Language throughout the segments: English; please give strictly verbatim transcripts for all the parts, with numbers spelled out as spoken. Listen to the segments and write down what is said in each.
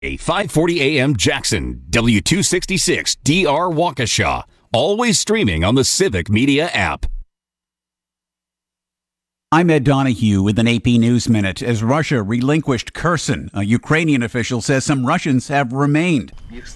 A five forty A M Jackson, W two sixty-six D R Waukesha. Always streaming on the Civic Media app. I'm Ed Donahue with an A P News Minute. As Russia relinquished Kherson, a Ukrainian official says some Russians have remained.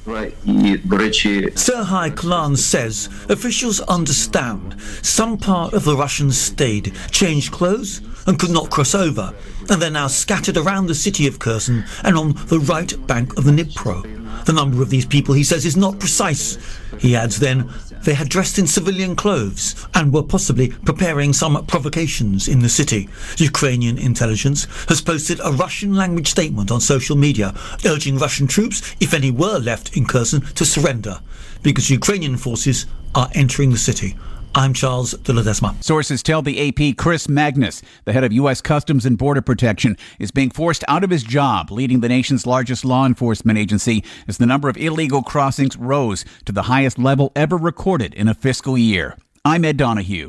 Serhiy Klan says officials understand some part of the Russian stayed, changed clothes and could not cross over, and they're now scattered around the city of Kherson and on the right bank of the Dnipro. The number of these people, he says, is not precise. He adds then, they had dressed in civilian clothes and were possibly preparing some provocations in the city. Ukrainian intelligence has posted a Russian-language statement on social media urging Russian troops, if any were left in Kherson, to surrender because Ukrainian forces are entering the city. I'm Charles de Ledesma. Sources tell the A P Chris Magnus, the head of U S Customs and Border Protection, is being forced out of his job, leading the nation's largest law enforcement agency, as the number of illegal crossings rose to the highest level ever recorded in a fiscal year. I'm Ed Donahue.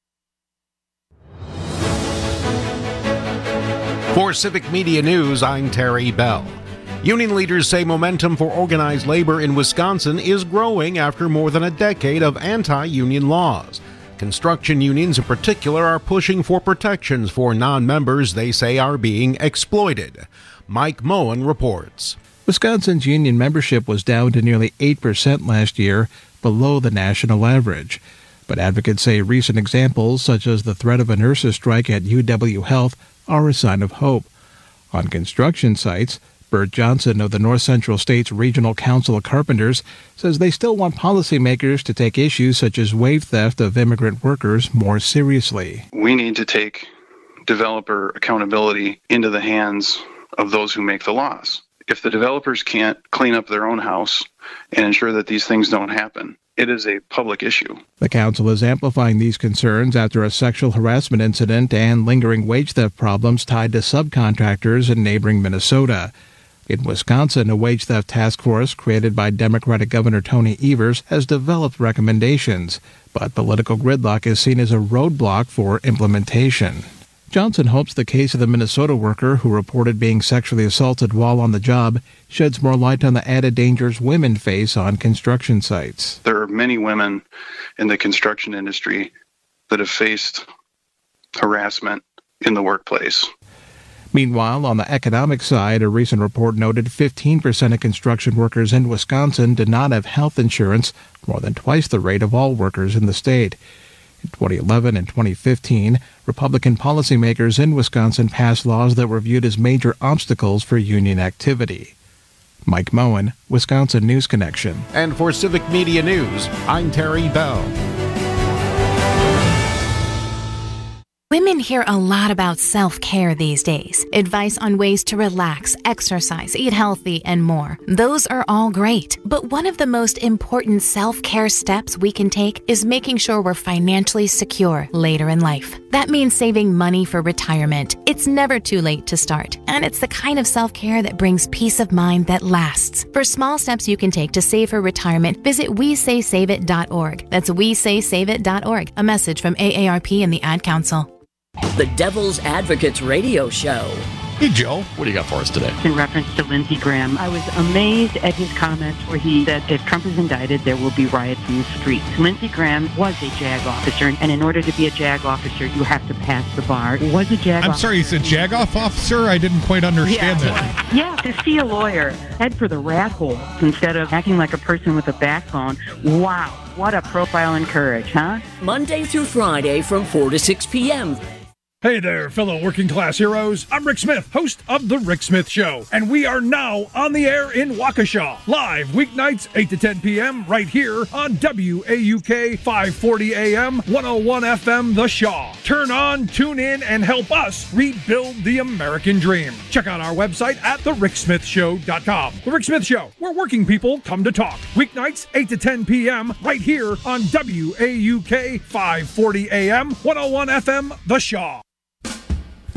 For Civic Media News, I'm Terry Bell. Union leaders say momentum for organized labor in Wisconsin is growing after more than a decade of anti-union laws. Construction unions in particular are pushing for protections for non-members they say are being exploited. Mike Moen reports. Wisconsin's union membership was down to nearly eight percent last year, below the national average. But advocates say recent examples, such as the threat of a nurses' strike at U W Health, are a sign of hope. On construction sites, Bert Johnson of the North Central States Regional Council of Carpenters says they still want policymakers to take issues such as wage theft of immigrant workers more seriously. We need to take developer accountability into the hands of those who make the laws. If the developers can't clean up their own house and ensure that these things don't happen, it is a public issue. The council is amplifying these concerns after a sexual harassment incident and lingering wage theft problems tied to subcontractors in neighboring Minnesota. In Wisconsin, a wage theft task force created by Democratic Governor Tony Evers has developed recommendations, but political gridlock is seen as a roadblock for implementation. Johnson hopes the case of the Minnesota worker who reported being sexually assaulted while on the job sheds more light on the added dangers women face on construction sites. There are many women in the construction industry that have faced harassment in the workplace. Meanwhile, on the economic side, a recent report noted fifteen percent of construction workers in Wisconsin did not have health insurance, more than twice the rate of all workers in the state. In twenty eleven and twenty fifteen, Republican policymakers in Wisconsin passed laws that were viewed as major obstacles for union activity. Mike Moen, Wisconsin News Connection. And for Civic Media News, I'm Terry Bell. Women hear a lot about self-care these days. Advice on ways to relax, exercise, eat healthy, and more. Those are all great. But one of the most important self-care steps we can take is making sure we're financially secure later in life. That means saving money for retirement. It's never too late to start. And it's the kind of self-care that brings peace of mind that lasts. For small steps you can take to save for retirement, visit we say save it dot org. That's we say save it dot org. A message from A A R P and the Ad Council. The Devil's Advocates Radio Show. Hey, Joe, what do you got for us today? In reference to Lindsey Graham, I was amazed at his comments where he said if Trump is indicted, there will be riots in the streets. Lindsey Graham was a JAG officer, and in order to be a JAG officer, you have to pass the bar. Was a JAG I'm officer. sorry, you said JAG-off officer? I didn't quite understand yeah, that. Yeah, to see a lawyer head for the rat hole instead of acting like a person with a backbone. Wow, what a profile in courage, huh? Monday through Friday from four to six p.m. Hey there, fellow working class heroes. I'm Rick Smith, host of The Rick Smith Show, and we are now on the air in Waukesha, live weeknights eight to ten p.m. right here on W A U K five forty A M, one oh one F M The Shaw. Turn on, tune in, and help us rebuild the American dream. Check out our website at the rick smith show dot com. The Rick Smith Show, where working people come to talk. Weeknights eight to ten p.m. right here on W A U K five forty A M, one oh one F M The Shaw.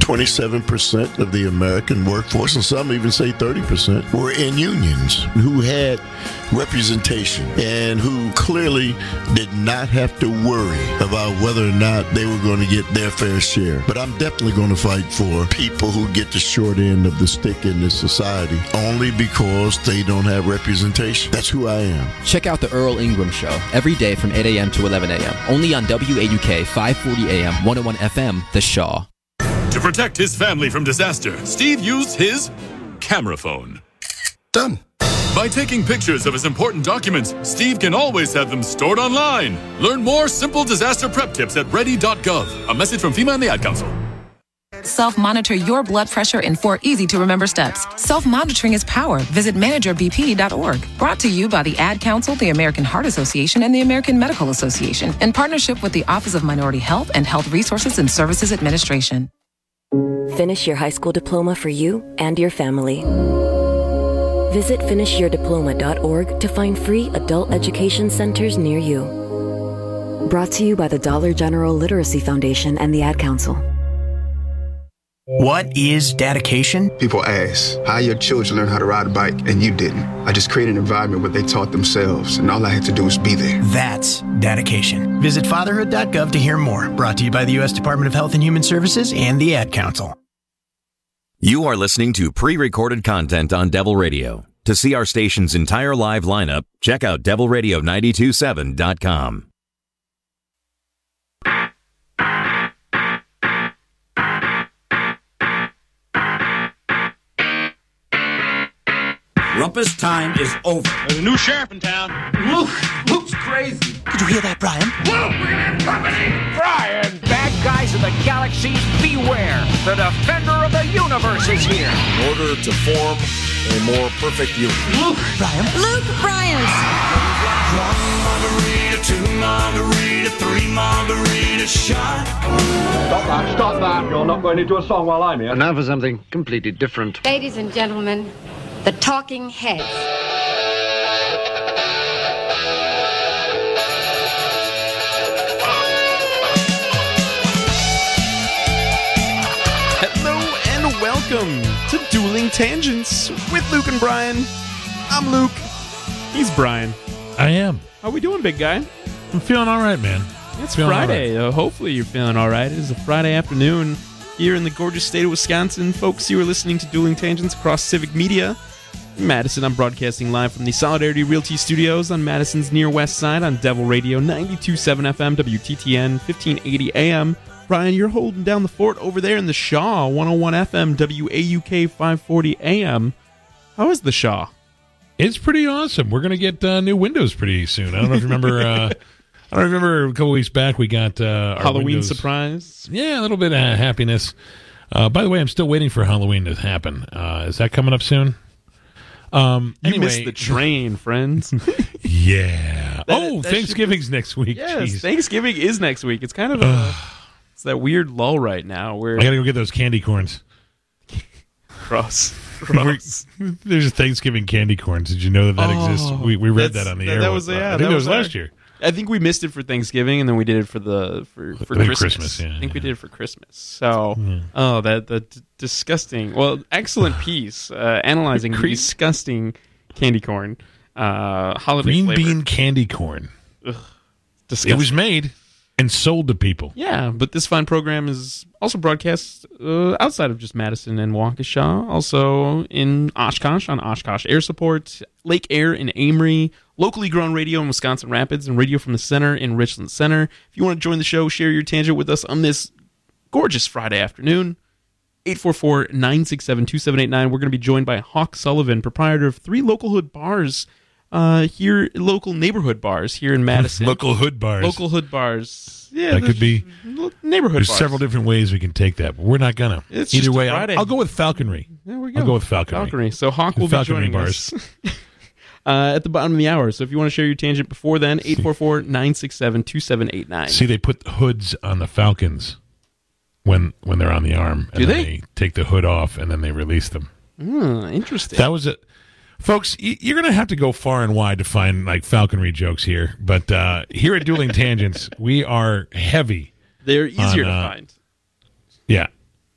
twenty-seven percent of the American workforce, and some even say thirty percent, were in unions who had representation and who clearly did not have to worry about whether or not they were going to get their fair share. But I'm definitely going to fight for people who get the short end of the stick in this society only because they don't have representation. That's who I am. Check out the Earl Ingram Show every day from eight a.m. to eleven a.m. only on W A U K five forty A M, one oh one F M, The Shaw. To protect his family from disaster, Steve used his camera phone. Done. By taking pictures of his important documents, Steve can always have them stored online. Learn more simple disaster prep tips at ready dot gov. A message from FEMA and the Ad Council. Self-monitor your blood pressure in four easy-to-remember steps. Self-monitoring is power. Visit manager b p dot org. Brought to you by the Ad Council, the American Heart Association, and the American Medical Association, in partnership with the Office of Minority Health and Health Resources and Services Administration. Finish your high school diploma for you and your family. Visit finish your diploma dot org to find free adult education centers near you. Brought to you by the Dollar General Literacy Foundation and the Ad Council. What is dedication? People ask, how your children learn how to ride a bike and you didn't? I just created an environment where they taught themselves and all I had to do was be there. That's dedication. Visit fatherhood dot gov to hear more. Brought to you by the U S Department of Health and Human Services and the Ad Council. You are listening to pre-recorded content on Devil Radio. To see our station's entire live lineup, check out devil radio nine two seven dot com. Rumpus time is over. There's a new sheriff in town. Luke, Luke's crazy. Did you hear that, Brian? Luke, we have company. Brian, bad guys of the galaxy, beware. The defender of the universe is here. In order to form a more perfect union. Luke, Brian. Luke Bryant. One margarita, two margarita, three margarita shot. Stop that, stop that. You're not going into a song while I'm here. And now for something completely different. Ladies and gentlemen, the Talking Heads. Hello and welcome to Dueling Tangents with Luke and Brian. I'm Luke. He's Brian. I am. How we doing, big guy? I'm feeling all right, man. It's feeling Friday. Uh, hopefully you're feeling all right. It is a Friday afternoon here in the gorgeous state of Wisconsin. Folks, you are listening to Dueling Tangents across Civic Media. In Madison, I'm broadcasting live from the Solidarity Realty Studios on Madison's Near West Side on Devil Radio ninety-two point seven F M, W T T N, fifteen eighty A M. Brian, you're holding down the fort over there in the Shaw, one oh one F M, W A U K, five forty A M. How is the Shaw? It's pretty awesome. We're going to get uh, new windows pretty soon. I don't know if you remember. Uh, I don't remember a couple weeks back we got uh, our Halloween windows. surprise. Yeah, a little bit of happiness. Uh, by the way, I'm still waiting for Halloween to happen. Uh, is that coming up soon? Um, you anyway. missed the train, friends. Yeah. That- oh, that Thanksgiving's should be- next week. Yes, Jeez. Thanksgiving is next week. It's kind of a, it's that weird lull right now where I got to go get those candy corns. Gross. Gross. There's a Thanksgiving candy corns. Did you know that that Oh, exists? We we read that's- that on the that, air. That was with- yeah. I think that that was our- last year. I think we missed it for Thanksgiving, and then we did it for the for, for I think Christmas. Christmas, yeah, I think we yeah. did it for Christmas. So, Yeah. oh, that the d- disgusting. Well, excellent piece uh, analyzing the Cre- disgusting candy corn uh, holiday Green flavor. bean candy corn. Ugh, It disgusting. was made and sold to people. Yeah, but this fine program is also broadcast uh, outside of just Madison and Waukesha, also in Oshkosh on Oshkosh Air Support, Lake Air in Amory, locally grown radio in Wisconsin Rapids, and radio from the center in Richland Center. If you want to join the show, share your tangent with us on this gorgeous Friday afternoon, eight four four, nine six seven, two seven eight nine. We're going to be joined by Hawk Sullivan, proprietor of three local hood bars uh, here, local neighborhood bars here in Madison. Local hood bars. Local hood bars. Yeah, that could be neighborhood There's bars. several different ways we can take that, but we're not gonna. It's Either just a way, I'll, Friday. I'll go with falconry. There we go. I'll go with falconry. Falconry. So Hawk will Falconry be joining bars. us uh, at the bottom of the hour. So if you want to share your tangent before then, eight four four, nine six seven, two seven eight nine. See, they put hoods on the falcons when when they're on the arm. And Do then they? they take the hood off and then they release them. Hmm, interesting. That was it. Folks, y- you're going to have to go far and wide to find like falconry jokes here. But uh, here at Dueling Tangents, we are heavy. They're easier on, to uh, find. Yeah.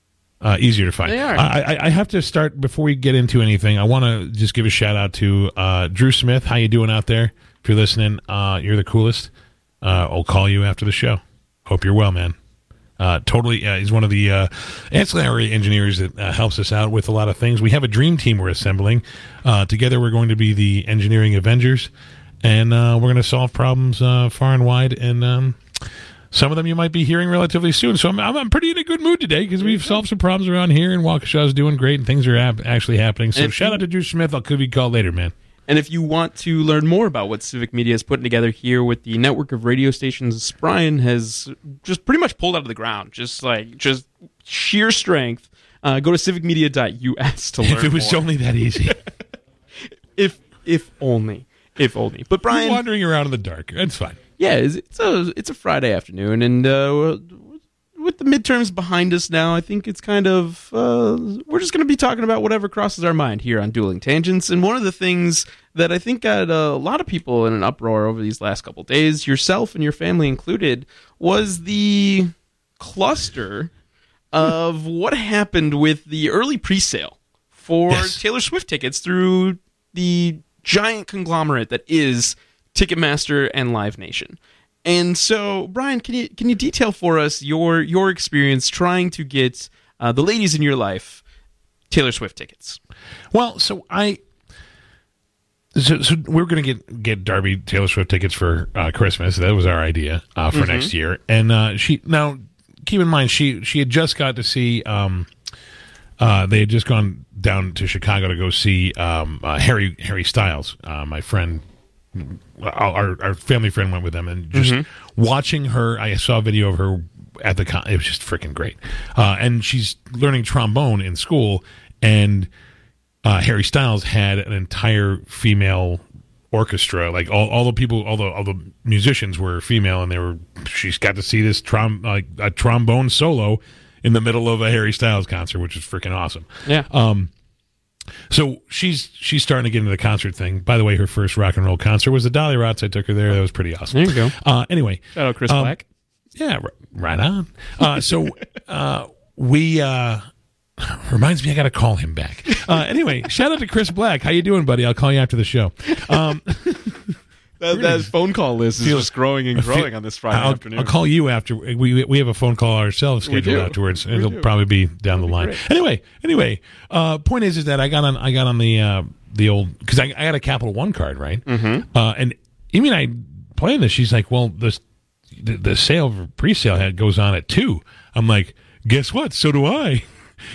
Uh, easier to find. They are. I, I, I have to start before we get into anything. I want to just give a shout out to uh, Drew Smith. How you doing out there? If you're listening, uh, you're the coolest. Uh, I'll call you after the show. Hope you're well, man. Uh, totally, uh, he's one of the uh, ancillary engineers that uh, helps us out with a lot of things. We have a dream team we're assembling. Uh, together, we're going to be the engineering Avengers, and uh, we're going to solve problems uh, far and wide. And um, some of them you might be hearing relatively soon. So I'm, I'm, I'm pretty in a good mood today because we've solved some problems around here, and Waukesha's doing great, and things are ab- actually happening. So shout out to Drew Smith. I'll give you a call later, man. And if you want to learn more about what Civic Media is putting together here with the network of radio stations Brian has just pretty much pulled out of the ground, just like just sheer strength, uh, go to civic media dot U S to learn If it was more. only that easy. if if only. If only. But Brian... You're wandering around in the dark. That's fine. Yeah, it's, it's, a, it's a Friday afternoon, and uh, with the midterms behind us now, I think it's kind of, uh, we're just going to be talking about whatever crosses our mind here on Dueling Tangents. And one of the things that I think got a lot of people in an uproar over these last couple days, yourself and your family included, was the cluster of what happened with the early pre-sale for Yes. Taylor Swift tickets through the giant conglomerate that is Ticketmaster and Live Nation. And so, Brian, can you can you detail for us your your experience trying to get uh, the ladies in your life Taylor Swift tickets? Well, so I, so, so we we're going to get get Darby Taylor Swift tickets for uh, Christmas. That was our idea uh, for Mhm. next year. And uh, she now keep in mind she she had just got to see. Um, uh, they had just gone down to Chicago to go see um, uh, Harry Harry Styles, uh, my friend. Our, our family friend went with them, and just Mhm. watching her, I saw a video of her at the con. It was just freaking great. Uh, and she's learning trombone in school, and uh, Harry Styles had an entire female orchestra. Like all, all the people, all the all the musicians were female, and they were. She's got to see this trom like a trombone solo in the middle of a Harry Styles concert, which is freaking awesome. Yeah. Um. So she's she's starting to get into the concert thing. By the way, her first rock and roll concert was the Dolly Rots. I took her there. That was pretty awesome. There you go. Uh, anyway, Shout out Chris um, Black. Yeah, r- right on. Uh, so uh, we uh, reminds me I got to call him back. Uh, anyway, shout out to Chris Black. How you doing, buddy? I'll call you after the show. Um, That, that phone call list is feel- just growing and I feel- growing on this Friday I'll, afternoon. I'll call you after we we have a phone call ourselves We scheduled do. afterwards. We It'll do. probably be down the line. great. Anyway, anyway, uh, point is is that I got on I got on the uh, the old because I, I got a Capital One card, right? Mm-hmm. Uh, and even I playing this, she's like, well, this the, the sale for pre-sale had goes on at two. I'm like, guess what? So do I.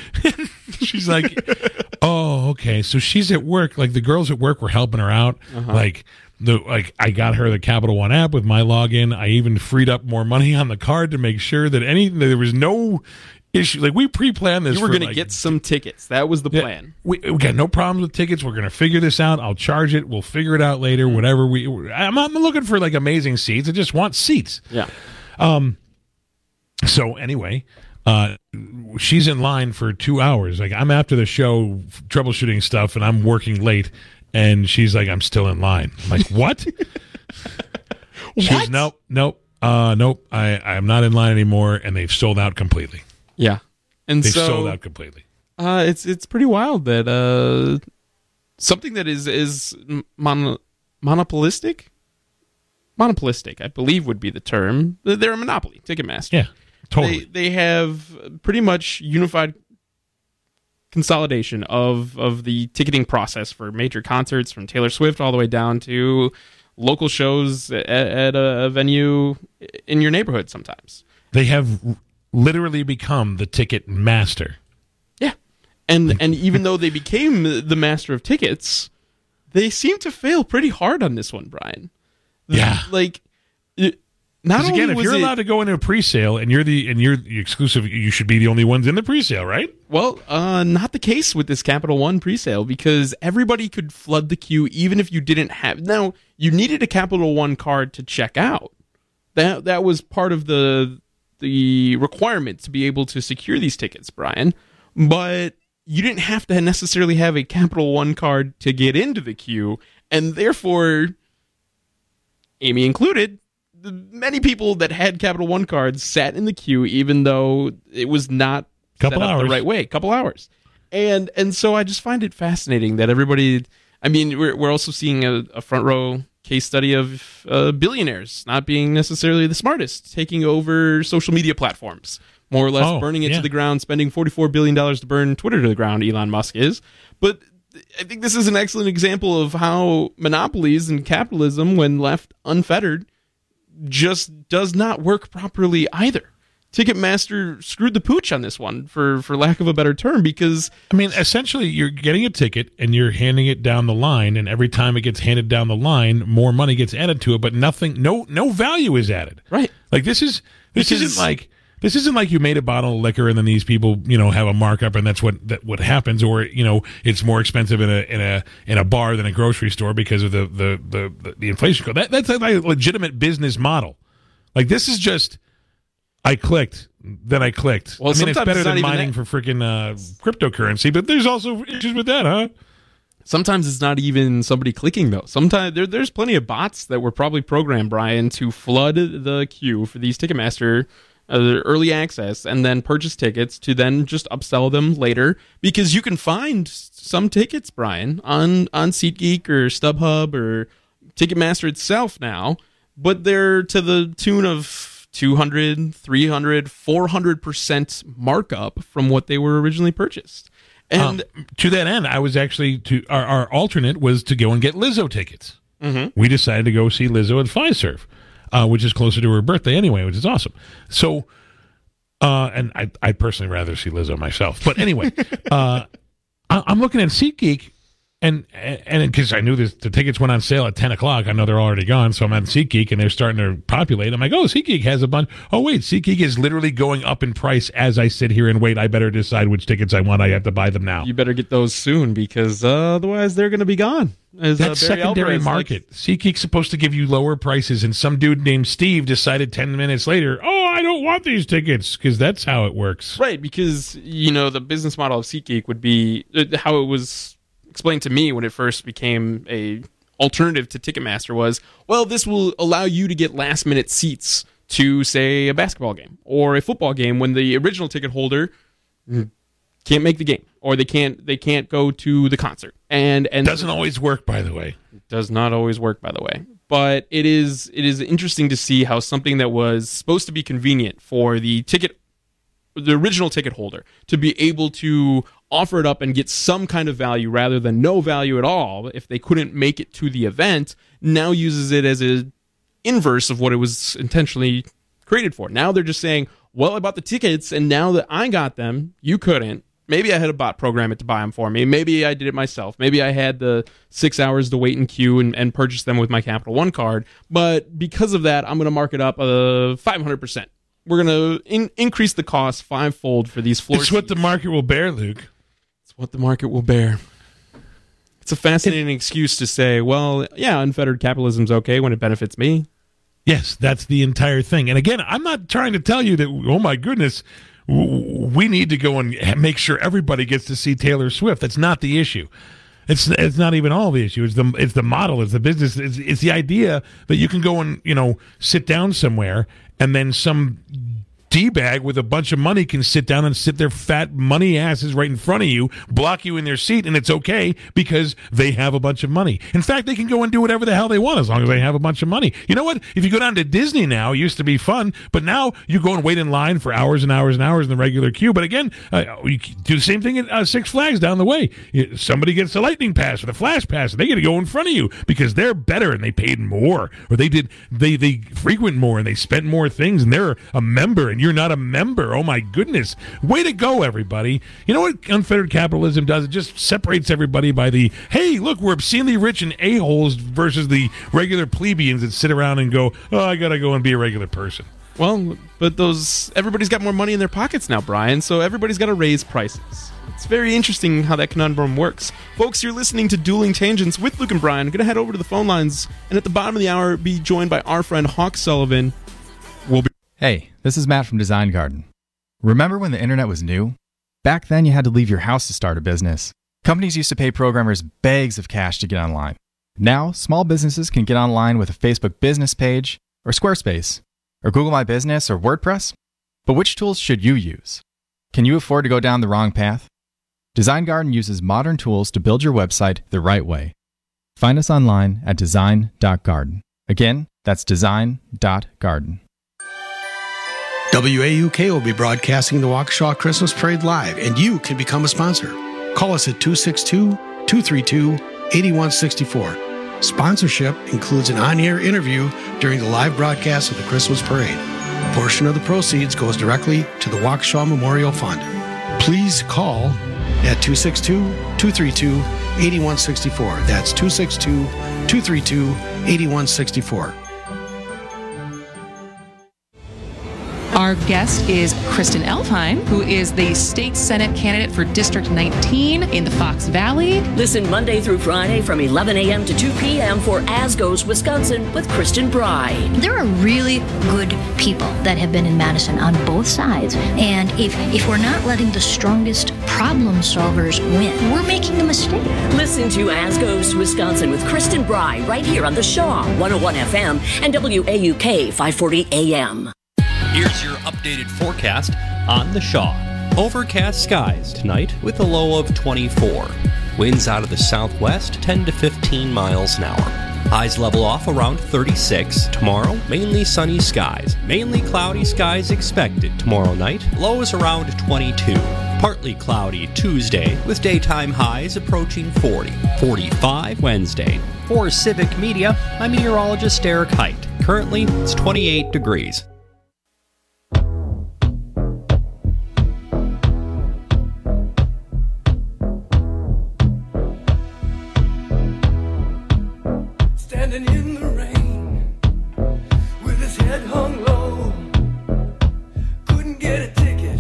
She's like, oh, okay. So she's at work. Like the girls at work were helping her out. Uh-huh. Like the like I got her the Capital One app with my login. I even freed up more money on the card to make sure that any that there was no issue. Like we pre-planned this. You were for, going to like, get some tickets. That was the yeah, plan. We, we got no problems with tickets. We're going to figure this out. I'll charge it. We'll figure it out later. Whatever we. I'm not looking for like amazing seats. I just want seats. Yeah. Um. So anyway, uh, she's in line for two hours. Like I'm after the show troubleshooting stuff, and I'm working late. And she's like, I'm still in line. I'm like, what? She goes, nope, nope, uh, nope. I I'm not in line anymore, and they've sold out completely. Yeah. And They've so, sold out completely. Uh, it's it's pretty wild that uh, something that is is mon- monopolistic, monopolistic, I believe would be the term. They're a monopoly, Ticketmaster. Yeah, totally. They, they have pretty much unified consolidation of of the ticketing process for major concerts, from Taylor Swift all the way down to local shows at, at a venue in your neighborhood. Sometimes They have literally become the ticket master. Yeah. And and even though they became the master of tickets, they seem to fail pretty hard on this one, Brian. Yeah. Like, it, not Because only again, if was you're it, allowed to go into a pre-sale and you're the and you're the exclusive, you should be the only ones in the pre-sale, right? Well, uh, not the case with this Capital One pre-sale, because everybody could flood the queue even if you didn't have. Now, you needed a Capital One card to check out. That that was part of the the requirement to be able to secure these tickets, Brian. But you didn't have to necessarily have a Capital One card to get into the queue, and therefore, Amy included, the many people that had Capital One cards sat in the queue even though it was not Couple set up hours. the right way, couple hours. And and so I just find it fascinating that everybody, I mean, we're, we're also seeing a, a front row case study of uh, billionaires not being necessarily the smartest, taking over social media platforms, more or less Oh, burning it yeah. to the ground, spending forty-four billion dollars to burn Twitter to the ground, Elon Musk is. But I think this is an excellent example of how monopolies and capitalism, when left unfettered, just does not work properly either. Ticketmaster screwed the pooch on this one, for, for lack of a better term, because... I mean, essentially, you're getting a ticket and you're handing it down the line, and every time it gets handed down the line, more money gets added to it, but nothing, no no value is added. Right. Like, this is this Because- isn't like... This isn't like you made a bottle of liquor and then these people, you know, have a markup and that's what that what happens, or you know, it's more expensive in a in a in a bar than a grocery store because of the the the, the inflation code. That, that's a like, legitimate business model. Like this is just, I clicked, then I clicked. Well, I mean, it's sometimes better it's not than even mining that. for freaking uh, cryptocurrency, but there's also issues with that, huh? Sometimes it's not even somebody clicking, though. Sometimes there, there's plenty of bots that were probably programmed, Brian, to flood the queue for these Ticketmaster uh, early access and then purchase tickets to then just upsell them later, because you can find some tickets, Brian, on, on SeatGeek or StubHub or Ticketmaster itself now, but they're to the tune of two hundred, three hundred, four hundred percent markup from what they were originally purchased. And um, to that end, I was actually to our, our alternate was to go and get Lizzo tickets. Mm-hmm. We decided to go see Lizzo at Fiserv, uh, which is closer to her birthday anyway, which is awesome. So, uh, and I I personally rather see Lizzo myself, but anyway, uh, I, I'm looking at SeatGeek. And and because I knew this, the tickets went on sale at ten o'clock. I know they're already gone, so I'm on SeatGeek, and they're starting to populate. I'm like, oh, SeatGeek has a bunch. Oh, wait, SeatGeek is literally going up in price as I sit here and wait. I better decide which tickets I want. I have to buy them now. you better get those soon, because uh, otherwise they're going to be gone. As, uh, That's Barry secondary Alvarez market. likes- SeatGeek's supposed to give you lower prices, and some dude named Steve decided ten minutes later, oh, I don't want these tickets, because that's how it works. Right, because, you know, the business model of SeatGeek would be uh, how it was explained to me when it first became a alternative to Ticketmaster was, well, this will allow you to get last minute seats to, say, a basketball game or a football game when the original ticket holder can't make the game, or they can't they can't go to the concert. And and Doesn't always work, by the way. does not always work, by the way. But it is it is interesting to see how something that was supposed to be convenient for the ticket, the original ticket holder, to be able to offer it up and get some kind of value rather than no value at all if they couldn't make it to the event, now uses it as a inverse of what it was intentionally created for. Now they're just saying, well, I bought the tickets, and now that I got them, you couldn't. Maybe I had a bot program it to buy them for me. Maybe I did it myself. Maybe I had the six hours to wait in queue and, and purchase them with my Capital One card. But because of that, I'm going to mark it up uh, five hundred percent. We're going to in- increase the cost fivefold for these floor It's what the market will bear, Luke. It's what the market will bear. It's a fascinating excuse to say, well, yeah, unfettered capitalism's okay when it benefits me. Yes, that's the entire thing. And again, I'm not trying to tell you that, oh my goodness, w- we need to go and ha- make sure everybody gets to see Taylor Swift. That's not the issue. It's it's not even all the issue. It's the it's the model. It's the business. It's, it's the idea that you can go and, you know, sit down somewhere and then some D-bag with a bunch of money can sit down and sit their fat money asses right in front of you, block you in their seat, and it's okay because they have a bunch of money. In fact, they can go and do whatever the hell they want as long as they have a bunch of money. You know what? If you go down to Disney now, it used to be fun, but now you go and wait in line for hours and hours and hours in the regular queue. But again, uh, you do the same thing at uh, Six Flags down the way. You, somebody gets a lightning pass or the flash pass, and they get to go in front of you because they're better and they paid more, or they did they they frequent more and they spent more things, and they're a member and you're not a member. Oh my goodness. Way to go, everybody. You know what unfettered capitalism does? It just separates everybody by the, hey, look, we're obscenely rich and a-holes versus the regular plebeians that sit around and go, oh, I gotta go and be a regular person. Well, but those everybody's got more money in their pockets now, Brian, so everybody's got to raise prices. It's very interesting how that conundrum works. Folks, you're listening to Dueling Tangents with Luke and Brian. I'm going to head over to the phone lines, and at the bottom of the hour, be joined by our friend Hawk Sullivan. We'll be Hey, this is Matt from Design Garden. Remember when the internet was new? Back then, you had to leave your house to start a business. Companies used to pay programmers bags of cash to get online. Now, small businesses can get online with a Facebook business page, or Squarespace, or Google My Business, or WordPress. But which tools should you use? Can you afford to go down the wrong path? Design Garden uses modern tools to build your website the right way. Find us online at design dot garden. Again, that's design dot garden. W A U K will be broadcasting the Waukesha Christmas Parade live, and you can become a sponsor. Call us at two six two, two three two, eight one six four. Sponsorship includes an on-air interview during the live broadcast of the Christmas Parade. A portion of the proceeds goes directly to the Waukesha Memorial Fund. Please call at two six two, two three two, eight one six four. That's two six two, two three two, eight one six four. Our guest is Kristen Elfheim, who is the state senate candidate for District nineteen in the Fox Valley. Listen Monday through Friday from eleven a.m. to two p.m. for As Goes Wisconsin with Kristen Bry. There are really good people that have been in Madison on both sides. And if, if we're not letting the strongest problem solvers win, we're making a mistake. Listen to As Goes Wisconsin with Kristen Bry right here on the Shaw one oh one F M and W A U K five forty A M. Here's your updated forecast on the Shaw. Overcast skies tonight with a low of twenty-four. Winds out of the southwest ten to fifteen miles an hour. Highs level off around thirty-six. Tomorrow, mainly sunny skies. Mainly cloudy skies expected tomorrow night. Lows around twenty-two. Partly cloudy Tuesday with daytime highs approaching forty. forty-five Wednesday. For Civic Media, I'm meteorologist Eric Height. Currently, it's twenty-eight degrees. Standing in the rain with his head hung low, couldn't get a ticket,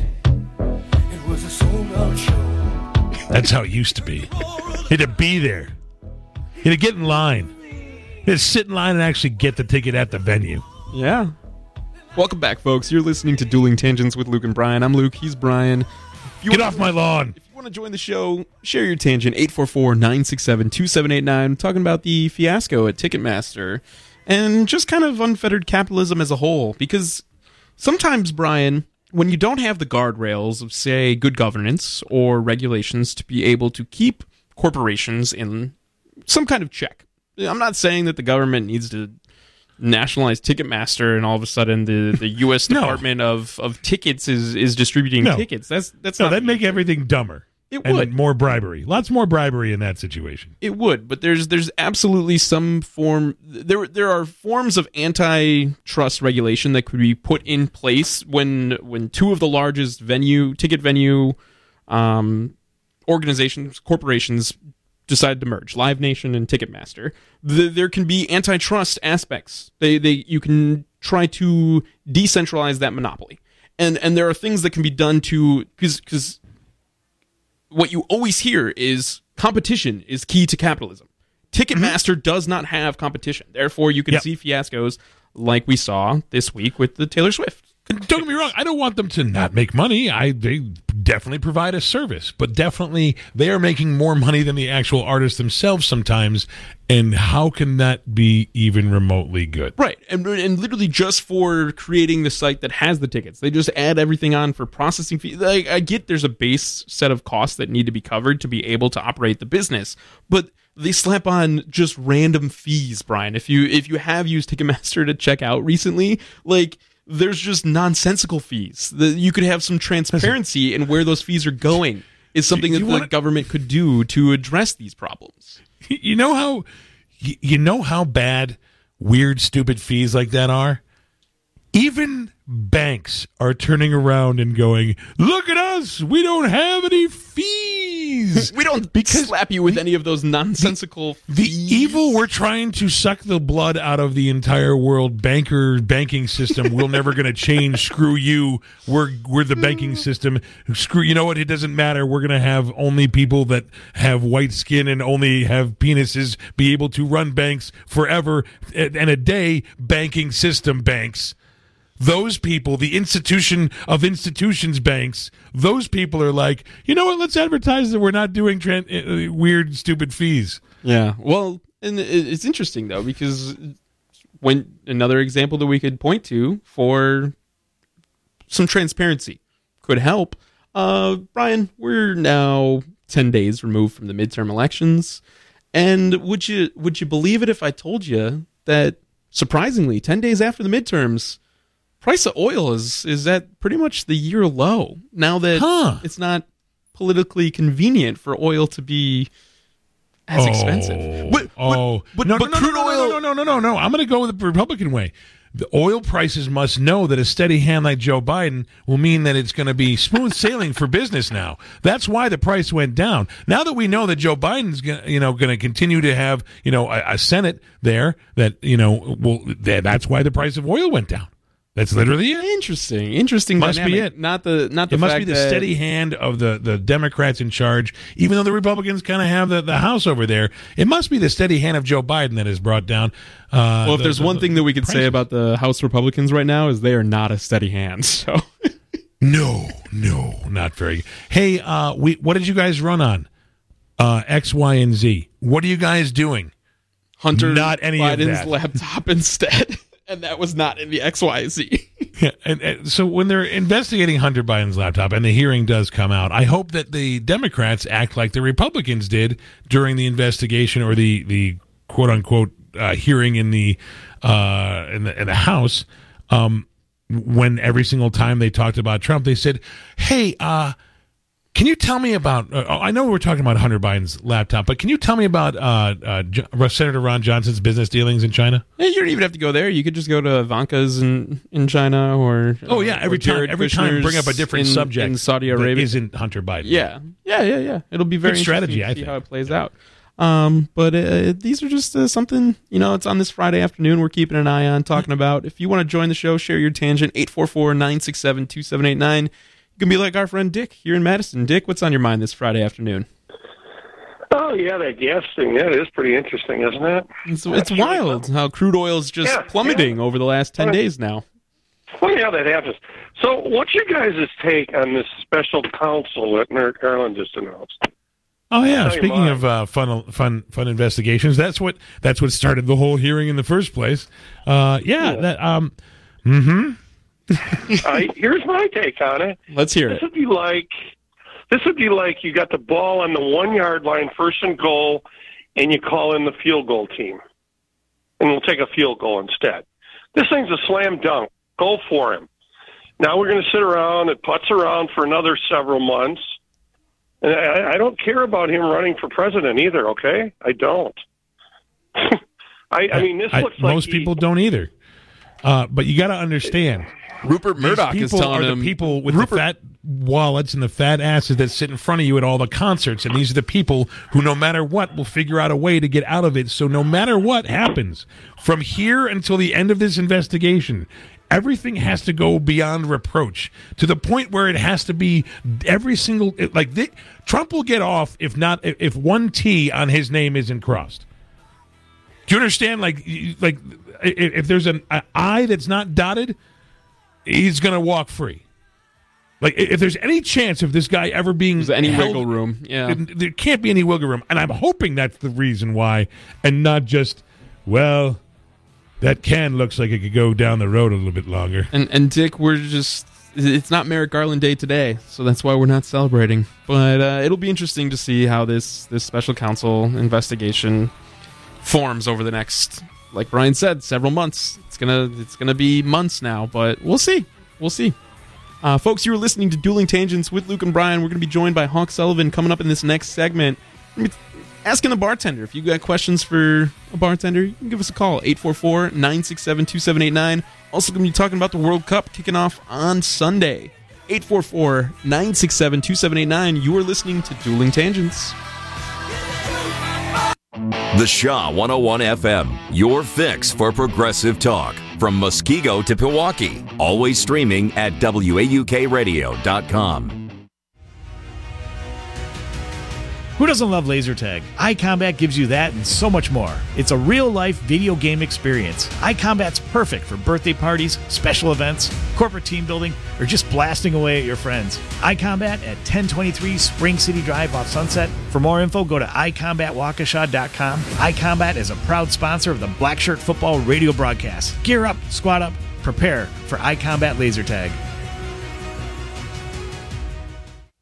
it was a sold out show. That's how it used to be. You had to be there. You had to get in line. You had to sit in line and actually get the ticket at the venue. Yeah. Welcome back, folks. You're listening to Dueling Tangents with Luke and Brian. I'm Luke. He's Brian. Get off my lawn. If you want to join the show, share your tangent. eight four four, nine six seven, two seven eight nine. Talking about the fiasco at Ticketmaster and just kind of unfettered capitalism as a whole. Because sometimes, Brian, when you don't have the guardrails of, say, good governance or regulations to be able to keep corporations in some kind of check. I'm not saying that the government needs to nationalize Ticketmaster and all of a sudden the, the U S no. Department of, of Tickets is, is distributing no. tickets. That's that's no, not that'd make everything dumber. It and would. More bribery. Lots more bribery in that situation. It would, but there's there's absolutely some form there there are forms of antitrust regulation that could be put in place when when two of the largest venue ticket venue um, organizations corporations decided to merge, Live Nation and Ticketmaster. The, there can be antitrust aspects. They they you can try to decentralize that monopoly, and and there are things that can be done to because because. What you always hear is competition is key to capitalism. Ticketmaster mm-hmm. does not have competition. Therefore, you can yep. see fiascos like we saw this week with the Taylor Swift. Don't get me wrong. I don't want them to not make money. I they definitely provide a service, but definitely they are making more money than the actual artists themselves sometimes. And how can that be even remotely good? Right. And, and literally just for creating the site that has the tickets, they just add everything on for processing fees. Like, I get there's a base set of costs that need to be covered to be able to operate the business, but they slap on just random fees, Brian. If you if you have used Ticketmaster to check out recently, like, there's just nonsensical fees. The, you could have some transparency in where those fees are going is something that the wanna... government could do to address these problems. You know how you know how bad weird, stupid fees like that are? Even banks are turning around and going, look at us, we don't have any fees. We don't because slap you with the, any of those nonsensical the, fees. The evil we're trying to suck the blood out of the entire world banker banking system. We're never going to change. Screw you. We're we're the banking system. Screw you know what? It doesn't matter. We're going to have only people that have white skin and only have penises be able to run banks forever and a day. Banking system banks. Those people, the institution of institutions banks, those people are like, you know what, let's advertise that we're not doing tran- uh, weird, stupid fees. Yeah, well, and it's interesting, though, because when another example that we could point to for some transparency could help, Uh, Brian, we're now ten days removed from the midterm elections, and would you would you believe it if I told you that surprisingly, ten days after the midterms, price of oil is is at pretty much the year low. Now that huh. it's not politically convenient for oil to be as oh. expensive. But, oh, but, no, but no, no, crude no, oil. no, no, no, no, no. I'm going to go with the Republican way. The oil prices must know that a steady hand like Joe Biden will mean that it's going to be smooth sailing for business now. That's why the price went down. Now that we know that Joe Biden's gonna, you know, going to continue to have, you know, a, a Senate there, that, you know, will that, that's why the price of oil went down. That's literally it. Interesting, interesting. Must dynamic. be it. Not the not the. It must fact be the that, steady hand of the, the Democrats in charge, even though the Republicans kind of have the, the House over there. It must be the steady hand of Joe Biden that has brought down. Uh, well, if the, there's the, one the thing that we could prices. say about the House Republicans right now is they are not a steady hand. So no, no, not very. Hey, uh, we what did you guys run on? Uh, X, Y, and Z. What are you guys doing? Hunter not any Biden's of that. laptop instead, and that was not in the X Y Z. Yeah, and, and so when they're investigating Hunter Biden's laptop and the hearing does come out, I hope that the Democrats act like the Republicans did during the investigation or the, the quote unquote uh, hearing in the uh, in the in the House. Um, when every single time they talked about Trump, they said, "Hey, uh, can you tell me about?" Uh, I know we're talking about Hunter Biden's laptop, but can you tell me about uh, uh, J- Senator Ron Johnson's business dealings in China? Yeah, you don't even have to go there. You could just go to Ivanka's in, in China, or oh yeah, every or time Jared every time Kushner's bring up a different in, subject in Saudi Arabia. that isn't Hunter Biden. Yeah, yeah, yeah, yeah. It'll be very Good strategy, interesting to I see think. how it plays out. Um, but uh, these are just uh, something, you know, it's on this Friday afternoon we're keeping an eye on, talking about. If you want to join the show, share your tangent, eight four four, nine six seven, two seven eight nine. You can be like our friend Dick here in Madison. Dick, what's on your mind this Friday afternoon? Oh, yeah, that gas thing, that is pretty interesting, isn't it? It's, it's wild how crude oil is just Yeah, plummeting yeah. over the last ten Well, days now. Funny how that happens. So what's your guys' take on this special counsel that Merrick Garland just announced? Oh yeah. Tell you Speaking mine. of uh, fun, fun, fun investigations, that's what that's what started the whole hearing in the first place. Uh, yeah. Yeah. That. Um. Hmm. uh, here's my take on it. Let's hear This it. would be like this would be like you got the ball on the one yard line, first and goal, and you call in the field goal team, and we'll take a field goal instead. This thing's a slam dunk. Go for him. Now we're going to sit around and putz around for another several months. And I, I don't care about him running for president either, okay? I don't. I, I mean, this I- looks like most he- people don't either. Uh, but you got to understand, Rupert these Murdoch is people telling are him. the people with Rupert, the fat wallets and the fat asses that sit in front of you at all the concerts, and these are the people who, no matter what, will figure out a way to get out of it. So no matter what happens from here until the end of this investigation, everything has to go beyond reproach to the point where it has to be every single like the, Trump will get off if not if one T on his name isn't crossed. Do you understand? Like like if, if there's an, an I that's not dotted, he's going to walk free. Like if there's any chance of this guy ever being There's any held- wiggle room, yeah. there can't be any wiggle room, and I'm hoping that's the reason why, and not just well. That can looks like it could go down the road a little bit longer. And and Dick, we're just it's not Merrick Garland Day today, so that's why we're not celebrating. But uh, it'll be interesting to see how this this special counsel investigation forms over the next, like Brian said, several months. It's gonna it's gonna be months now, but we'll see. We'll see. Uh, folks, you were listening to Dueling Tangents with Luke and Brian. We're going to be joined by Hawk Sullivan coming up in this next segment. Asking the bartender. If you got questions for a bartender, you can give us a call, eight four four, nine six seven, two seven eight nine. Also going to be talking about the World Cup kicking off on Sunday. eight four four, nine six seven, two seven eight nine. You are listening to Dueling Tangents. The Shaw one oh one F M, your fix for progressive talk. From Muskego to Pewaukee. Always streaming at W A U K radio dot com. Who doesn't love laser tag? iCombat gives you that and so much more. It's a real-life video game experience. iCombat's perfect for birthday parties, special events, corporate team building, or just blasting away at your friends. iCombat at ten twenty-three Spring City Drive off Sunset. For more info, go to i combat waukesha dot com. iCombat is a proud sponsor of the Black Shirt Football radio broadcast. Gear up, squad up, prepare for iCombat laser tag.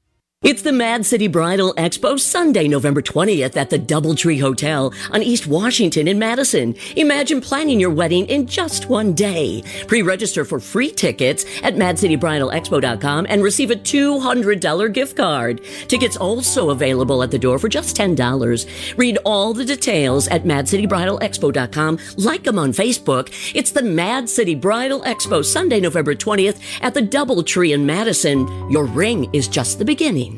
It's the Mad City Bridal Expo Sunday, November twentieth at the Doubletree Hotel on East Washington in Madison. Imagine planning your wedding in just one day. Pre-register for free tickets at mad city bridal expo dot com and receive a two hundred dollars gift card. Tickets also available at the door for just ten dollars. Read all the details at mad city bridal expo dot com. Like them on Facebook. It's the Mad City Bridal Expo Sunday, November twentieth at the Doubletree in Madison. Your ring is just the beginning.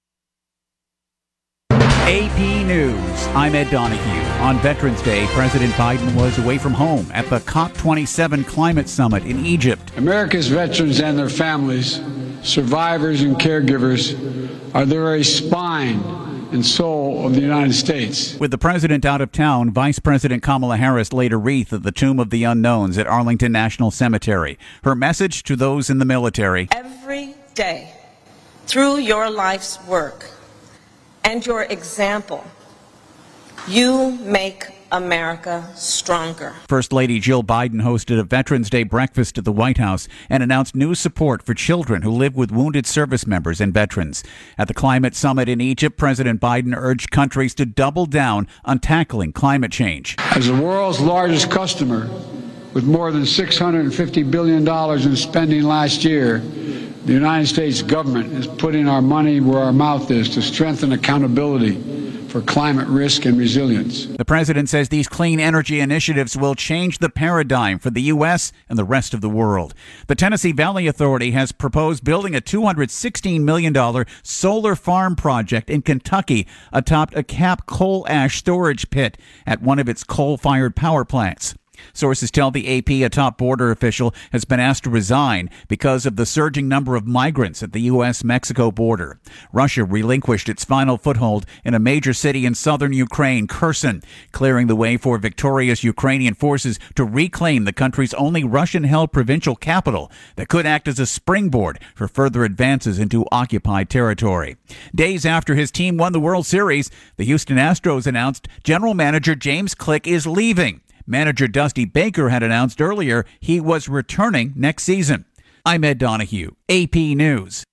A P News. I'm Ed Donahue. On Veterans Day, President Biden was away from home at the COP twenty-seven Climate Summit in Egypt. America's veterans and their families, survivors and caregivers, are the very spine and soul of the United States. With the president out of town, Vice President Kamala Harris laid a wreath at the Tomb of the Unknowns at Arlington National Cemetery. Her message to those in the military: every day, through your life's work and your example, you make America stronger. First Lady Jill Biden hosted a Veterans Day breakfast at the White House and announced new support for children who live with wounded service members and veterans. At the climate summit in Egypt, President Biden urged countries to double down on tackling climate change. As the world's largest customer, with more than six hundred fifty billion dollars in spending last year, the United States government is putting our money where our mouth is to strengthen accountability for climate risk and resilience. The president says these clean energy initiatives will change the paradigm for the U S and the rest of the world. The Tennessee Valley Authority has proposed building a two hundred sixteen million dollars solar farm project in Kentucky atop a capped coal ash storage pit at one of its coal-fired power plants. Sources tell the A P a top border official has been asked to resign because of the surging number of migrants at the U S Mexico border. Russia relinquished its final foothold in a major city in southern Ukraine, Kherson, clearing the way for victorious Ukrainian forces to reclaim the country's only Russian-held provincial capital that could act as a springboard for further advances into occupied territory. Days after his team won the World Series, the Houston Astros announced general manager James Click is leaving. Manager Dusty Baker had announced earlier he was returning next season. I'm Ed Donahue, A P News.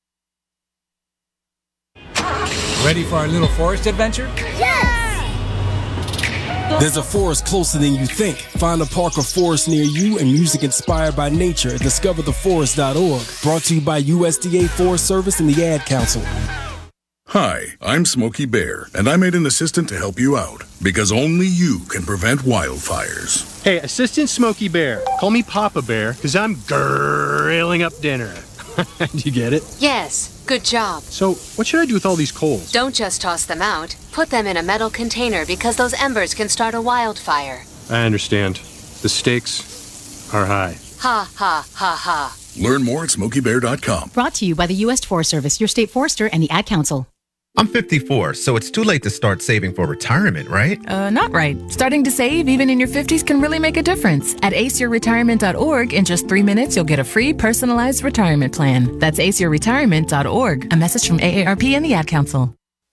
Ready for our little forest adventure? Yes! There's a forest closer than you think. Find a park or forest near you and music inspired by nature at discover the forest dot org. Brought to you by U S D A Forest Service and the Ad Council. Hi, I'm Smokey Bear, and I made an assistant to help you out, because only you can prevent wildfires. Hey, Assistant Smokey Bear, call me Papa Bear, because I'm grilling up dinner. Do you get it? Yes, good job. So, what should I do with all these coals? Don't just toss them out. Put them in a metal container because those embers can start a wildfire. I understand. The stakes are high. Ha, ha, ha, ha. Learn more at smokey bear dot com. Brought to you by the U S Forest Service, your state forester, and the Ad Council. I'm fifty-four, so it's too late to start saving for retirement, right? Uh, not right. Starting to save even in your fifties can really make a difference. At ace your retirement dot org, in just three minutes, you'll get a free personalized retirement plan. That's ace your retirement dot org. A message from A A R P and the Ad Council.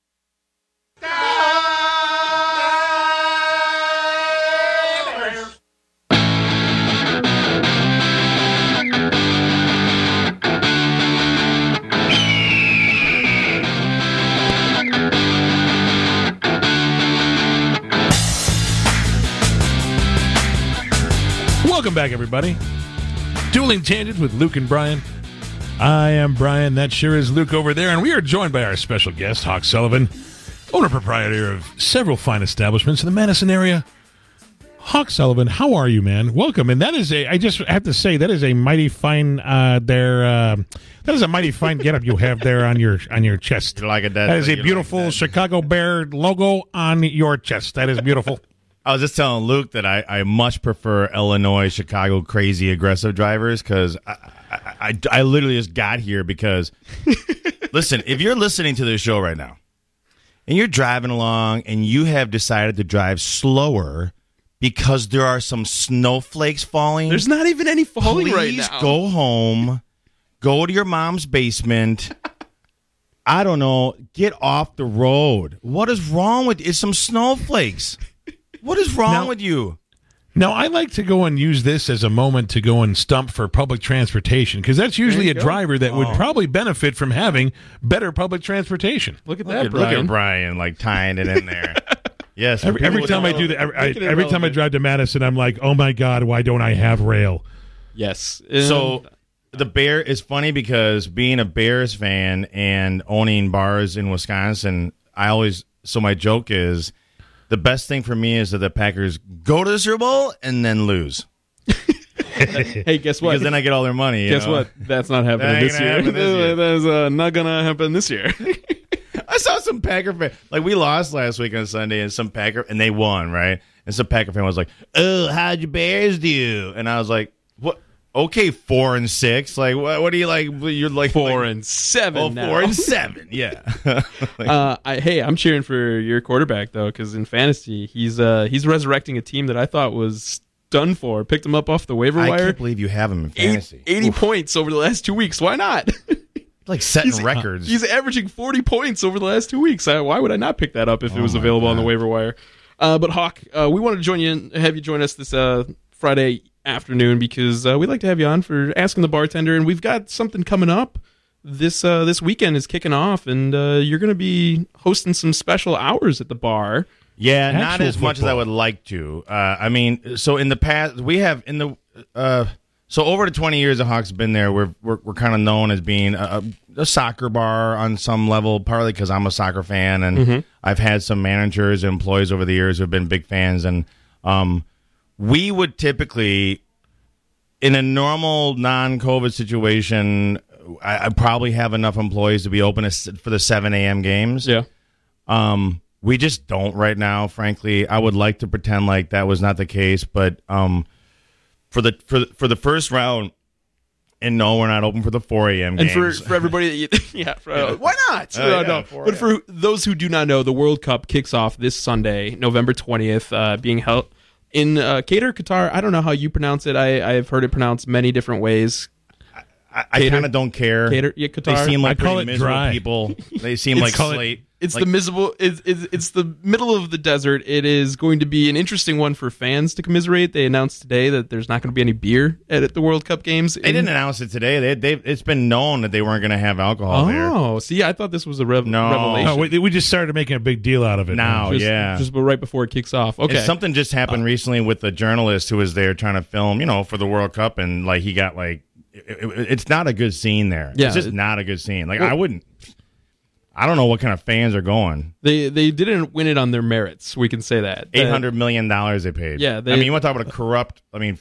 Welcome back, everybody. Dueling Tangents with Luke and Brian. I am Brian. That sure is Luke over there. And we are joined by our special guest, Hawk Sullivan, owner-proprietor of several fine establishments in the Madison area. Hawk Sullivan, how are you, man? Welcome. And that is a, I just have to say, that is a mighty fine, uh, there, uh, that is a mighty fine getup you have there on your, on your chest. You like it, Dad? That is a You beautiful like Chicago Bear logo on your chest. That is beautiful. I was just telling Luke that I, I much prefer Illinois, Chicago, crazy, aggressive drivers because I, I, I, I literally just got here because, listen, if you're listening to this show right now and you're driving along and you have decided to drive slower because there are some snowflakes falling. There's not even any falling right now. Please go home, go to your mom's basement. I don't know, get off the road. What is wrong with you? It's some snowflakes. What is wrong now, with you? Now, I like to go and use this as a moment to go and stump for public transportation, because that's usually a go. driver that Oh. would probably benefit from having better public transportation. Look at Look that, at, look Brian. at Brian, like, tying it in there. Yes. Every, every people time I don't- do that, every, I, Making it every time I relevant. drive to Madison, I'm like, oh my God, why don't I have rail? Yes. So And- the Bear is funny because being a Bears fan and owning bars in Wisconsin, I always so my joke is the best thing for me is that the Packers go to the Super Bowl and then lose. hey, guess what? Because then I get all their money. you Guess know? what? That's not happening That ain't this gonna year. happen this year. That's uh, not gonna happen this year. I saw some Packer fan like we lost last week on Sunday, and some Packer and they won, right? And some Packer fan was like, "Oh, how'd your Bears do?" And I was like, "What? Okay, four and six. Like, what? What do you like? You're like Four like, and seven. oh, now. four and seven. Yeah. Like, uh, I, hey, I'm cheering for your quarterback though, because in fantasy, he's uh, he's resurrecting a team that I thought was done for. Picked him up off the waiver I wire. can't believe you have him in fantasy. eighty points over the last two weeks. Why not? Like setting He's- records. He's averaging forty points over the last two weeks. I, why would I not pick that up if it Oh was my available on the God. waiver wire? Uh, but Hawk, uh, we wanted to join you and have you join us this uh, Friday afternoon because uh, we'd like to have you on for Asking the Bartender, and we've got something coming up. This uh, this weekend is kicking off, and uh, you're going to be hosting some special hours at the bar. Yeah, not Actual as much as I football. would like to. Uh, I mean, so in the past, we have in the uh, so over the twenty years the Hawks been there. We're we're, we're kind of known as being a, a soccer bar on some level, partly because I'm a soccer fan, and Mhm. I've had some managers and employees over the years who have been big fans, and um, we would typically, in a normal non-COVID situation, I, I probably have enough employees to be open as- for the seven a.m. games. Yeah. Um, we just don't right now, frankly. I would like to pretend like that was not the case, but um, for the for the, for the first round, and no, we're not open for the four a.m. And games. for, for everybody, that you, yeah, for, uh, why not? Oh, No, yeah, no. four But a.m. for those who do not know, the World Cup kicks off this Sunday, November twentieth, uh, being held in uh, Qatar, Qatar. I don't know how you pronounce it. I, I've heard it pronounced many different ways. I, I kind of don't care. Qatar, yeah, Qatar. They seem like I call pretty it miserable dry. people. They seem It's like call it- slate. It's like, the miserable. It's, it's it's the middle of the desert. It is going to be an interesting one for fans to commiserate. They announced today that there's not going to be any beer at, at the World Cup games. They didn't announce it today. They they it's been known that they weren't going to have alcohol there. Oh, see, I thought this was a rev- No. revelation. No, we, we just started making a big deal out of it. Now, just, yeah. just right before it kicks off. Okay, And something just happened recently with the journalist who was there trying to film, you know, for the World Cup, and like he got like, it, it, it's not a good scene there. Yeah. It's just not a good scene. Like Well- I wouldn't, I don't know what kind of fans are going. They they didn't win it on their merits. We can say that. Eight hundred million dollars they paid. Yeah, they- I mean, you want to talk about a corrupt? I mean,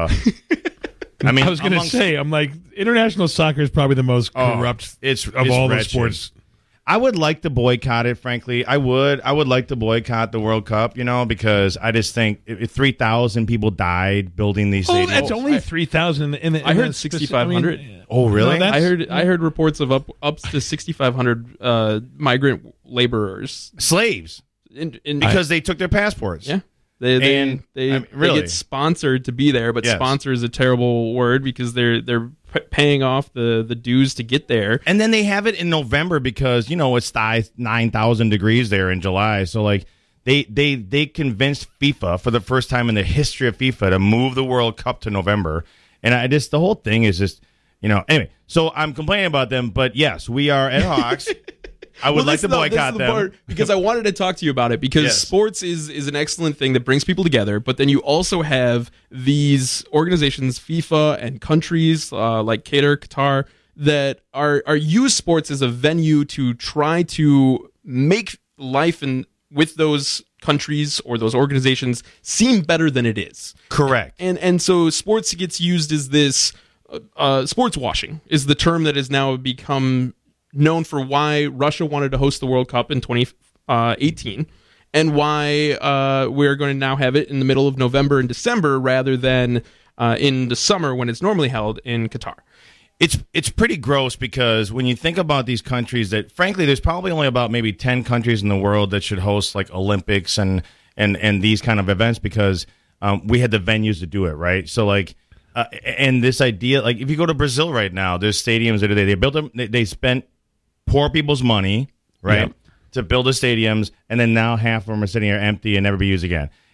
FIFA. I mean, I was going to amongst- say, I'm like, international soccer is probably the most Oh, corrupt it's of it's all the wretched. sports. I would like to boycott it, frankly. I would. I would like to boycott the World Cup, you know, because I just think if three thousand people died building these Oh, stadiums. that's only three thousand. In the, in I the heard speci- sixty-five hundred. I mean, oh, really? No, that's- I heard I heard reports of up up to sixty-five hundred uh, migrant laborers slaves in, in, because they took their passports. yeah. They they, And, they, I mean, they really? get sponsored to be there, but Yes. sponsor is a terrible word because they're they're p- paying off the, the dues to get there. And then they have it in November because, you know, it's nine thousand degrees there in July. So, like, they, they, they convinced FIFA for the first time in the history of FIFA to move the World Cup to November. And I just, the whole thing is just, you know, anyway. So I'm complaining about them, but yes, we are at Hawks. I would Well, like this- to no, this is boycott the them. part, because I wanted to talk to you about it because Yes. sports is is an excellent thing that brings people together, but then you also have these organizations, FIFA and countries uh, like Qatar, Qatar, that are are use sports as a venue to try to make life in with those countries or those organizations seem better than it is. Correct. And and so sports gets used as this uh, uh, sports washing is the term that has now become known for why Russia wanted to host the World Cup in twenty eighteen and why uh, we're going to now have it in the middle of November and December rather than uh, in the summer when it's normally held in Qatar. It's it's pretty gross because when you think about these countries that, frankly, there's probably only about maybe ten countries in the world that should host like Olympics and and, and these kind of events because um, we had the venues to do it, right? So like, uh, and this idea, like if you go to Brazil right now, there's stadiums that are there. They built them, they, they spent poor people's money, right, Yep. to build the stadiums, and then now half of them are sitting here empty and never be used again.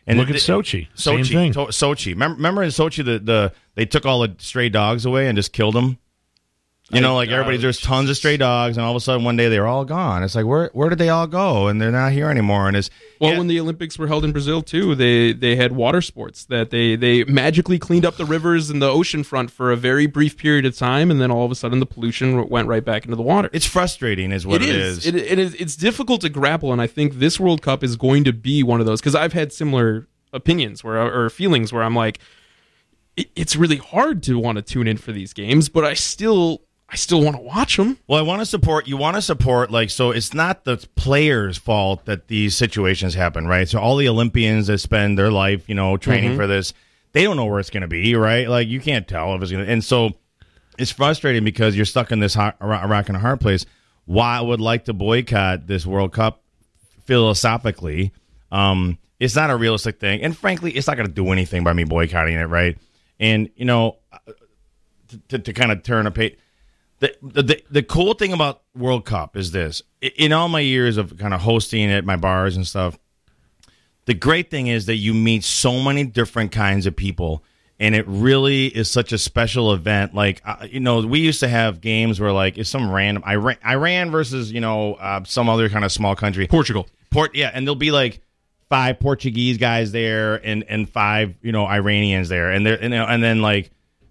And Look at the- Sochi. Sochi, Same thing. To- Sochi. Remember, remember in Sochi, the, the they took all the stray dogs away and just killed them. You know, like everybody, there's tons of stray dogs, and all of a sudden one day they were all gone. It's like, where where did they all go? And they're not here anymore. And it's Well, yeah, when the Olympics were held in Brazil too, they they had water sports that they they magically cleaned up the rivers and the ocean front for a very brief period of time, and then all of a sudden the pollution went right back into the water. it's frustrating, is what It it is. is. It, it is. It's difficult to grapple, and I think this World Cup is going to be one of those because I've had similar opinions where or feelings where I'm like, it, it's really hard to want to tune in for these games, but I still. I still want to watch them. Well, I want to support, you want to support, like, so it's not the players' fault that these situations happen, right? So all the Olympians that spend their life, you know, training Mhm. for this, they don't know where it's going to be, right? Like, you can't tell if it's going to, and so it's frustrating because you're stuck in this hot, a rock and a hard place. Why I would like to boycott this World Cup philosophically, um, it's not a realistic thing. And frankly, it's not going to do anything by me boycotting it, right? And, you know, to, to, to kind of turn a page, The, the the cool thing about World Cup is this. In all my years of kind of hosting at my bars and stuff, the great thing is that you meet so many different kinds of people, and it really is such a special event. Like, uh, you know, we used to have games where, like, it's some random Iran, Iran versus, you know, uh, some other kind of small country. Portugal. Port, yeah, and there'll be, like, five Portuguese guys there and, and five, you know, Iranians there. And, they're, and, you know, and then, like,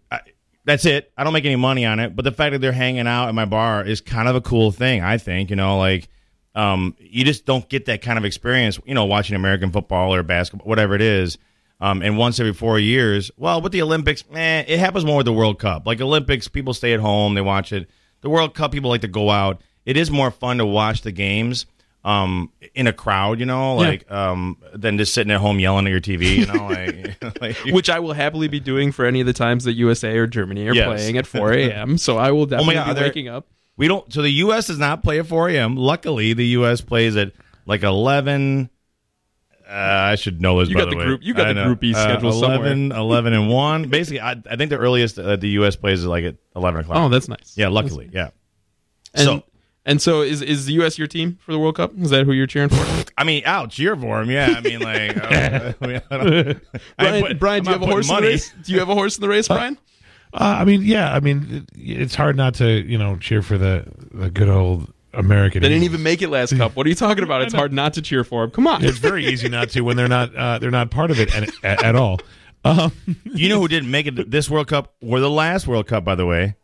that's it. I don't make any money on it, but the fact that they're hanging out at my bar is kind of a cool thing, I think. You know, like, um, you just don't get that kind of experience, you know, watching American football or basketball, whatever it is. Um, and once every four years, well, with the Olympics, eh, it happens more with the World Cup. Like, Olympics, people stay at home, they watch it. The World Cup, people like to go out. It is more fun to watch the games um, in a crowd, you know, like yeah. um, than just sitting at home yelling at your T V, you know, like, like which I will happily be doing for any of the times that U S A or Germany are yes. playing at four a.m. So I will definitely oh my God, be there, waking up. We don't. So the U S does not play at four a.m. Luckily, the U S plays at like eleven. Uh, I should know this. You by got the the way. group. You got I the know. Group E schedule uh, eleven, somewhere. eleven and one. Basically, I, I think the earliest uh, the U S plays is like at eleven o'clock. Oh, that's nice. Yeah, luckily, yeah. And, so. And so, is is the U S your team for the World Cup? Is that who you're cheering for? I mean, I'll cheer for him. Yeah, I mean, like, uh, I mean, I don't, Brian, put, Brian do you have a horse in the race? Do you have a horse in the race, Brian? Uh, I mean, yeah. I mean, it, it's hard not to, you know, cheer for the the good old American. They didn't Eagles. even make it last cup. What are you talking about? It's hard not to cheer for them. Come on. It's very easy not to when they're not uh, they're not part of it at, at, at all. Um, you know who didn't make it this World Cup or the last World Cup, by the way,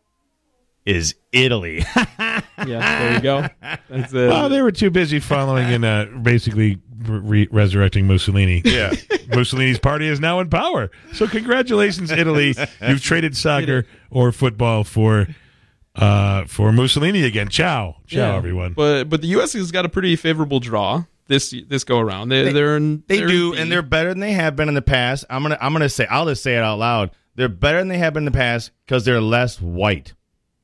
is Italy. Yeah, there you go. That's it. Well, they were too busy following and uh, basically re- resurrecting Mussolini. Yeah. Mussolini's party is now in power. So congratulations, Italy. You've traded soccer or football for uh, for Mussolini again. Ciao. Ciao, Yeah. everyone. But but the U S has got a pretty favorable draw this this go around. They, They- they're in, They they're do, in and they're better than they have been in the past. I'm gonna, I'm gonna say, I'll just say it out loud. They're better than they have been in the past because they're less white.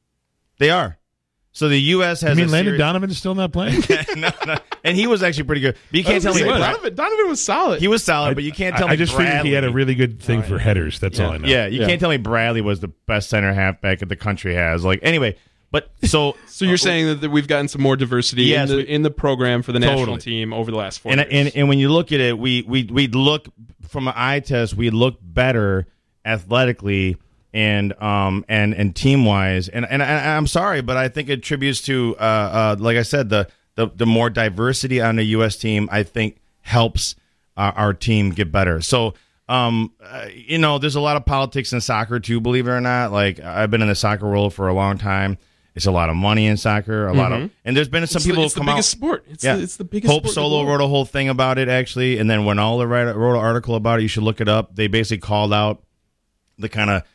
They are. So the U S has. You mean a Landon series- Donovan's still not playing? no, no. And he was actually pretty good. But you can't tell me. Say, Brad- Donovan, Donovan was solid. He was solid, but you can't tell I, me. I just figured Bradley. he had a really good thing for headers. That's all I know. Yeah, you Yeah. can't tell me Bradley was the best center halfback that the country has. Like, anyway, but so So you're saying that, that we've gotten some more diversity Yes, in, the, we- in the program for the national Totally. team over the last four and, years. and and when you look at it, we we we look from an eye test. We look better athletically and um and and team wise. And, and and I'm sorry, but I think it attributes to uh, uh like I said, the the the more diversity on the U S team, I think helps uh, our team get better. So. Um, uh, you know, there's a lot of politics in soccer too, believe it or not. Like, I've been in the soccer world for a long time. It's a lot of money in soccer, a lot of, and there's been some It's the- people it's the come out. biggest sport. It's yeah, the- it's the biggest Hope sport in the Solo world. wrote a whole thing about it actually, and then when all the wrote, wrote an article about it, you should look it up. They basically called out the kind of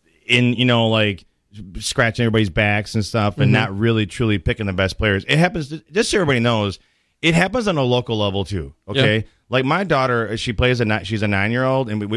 in you know like scratching everybody's backs and stuff, and Mhm. not really truly picking the best players. It happens. Just so everybody knows, it happens on a local level too. Okay. Yeah. Like my daughter, she plays a ni- she's a nine year old, and we, we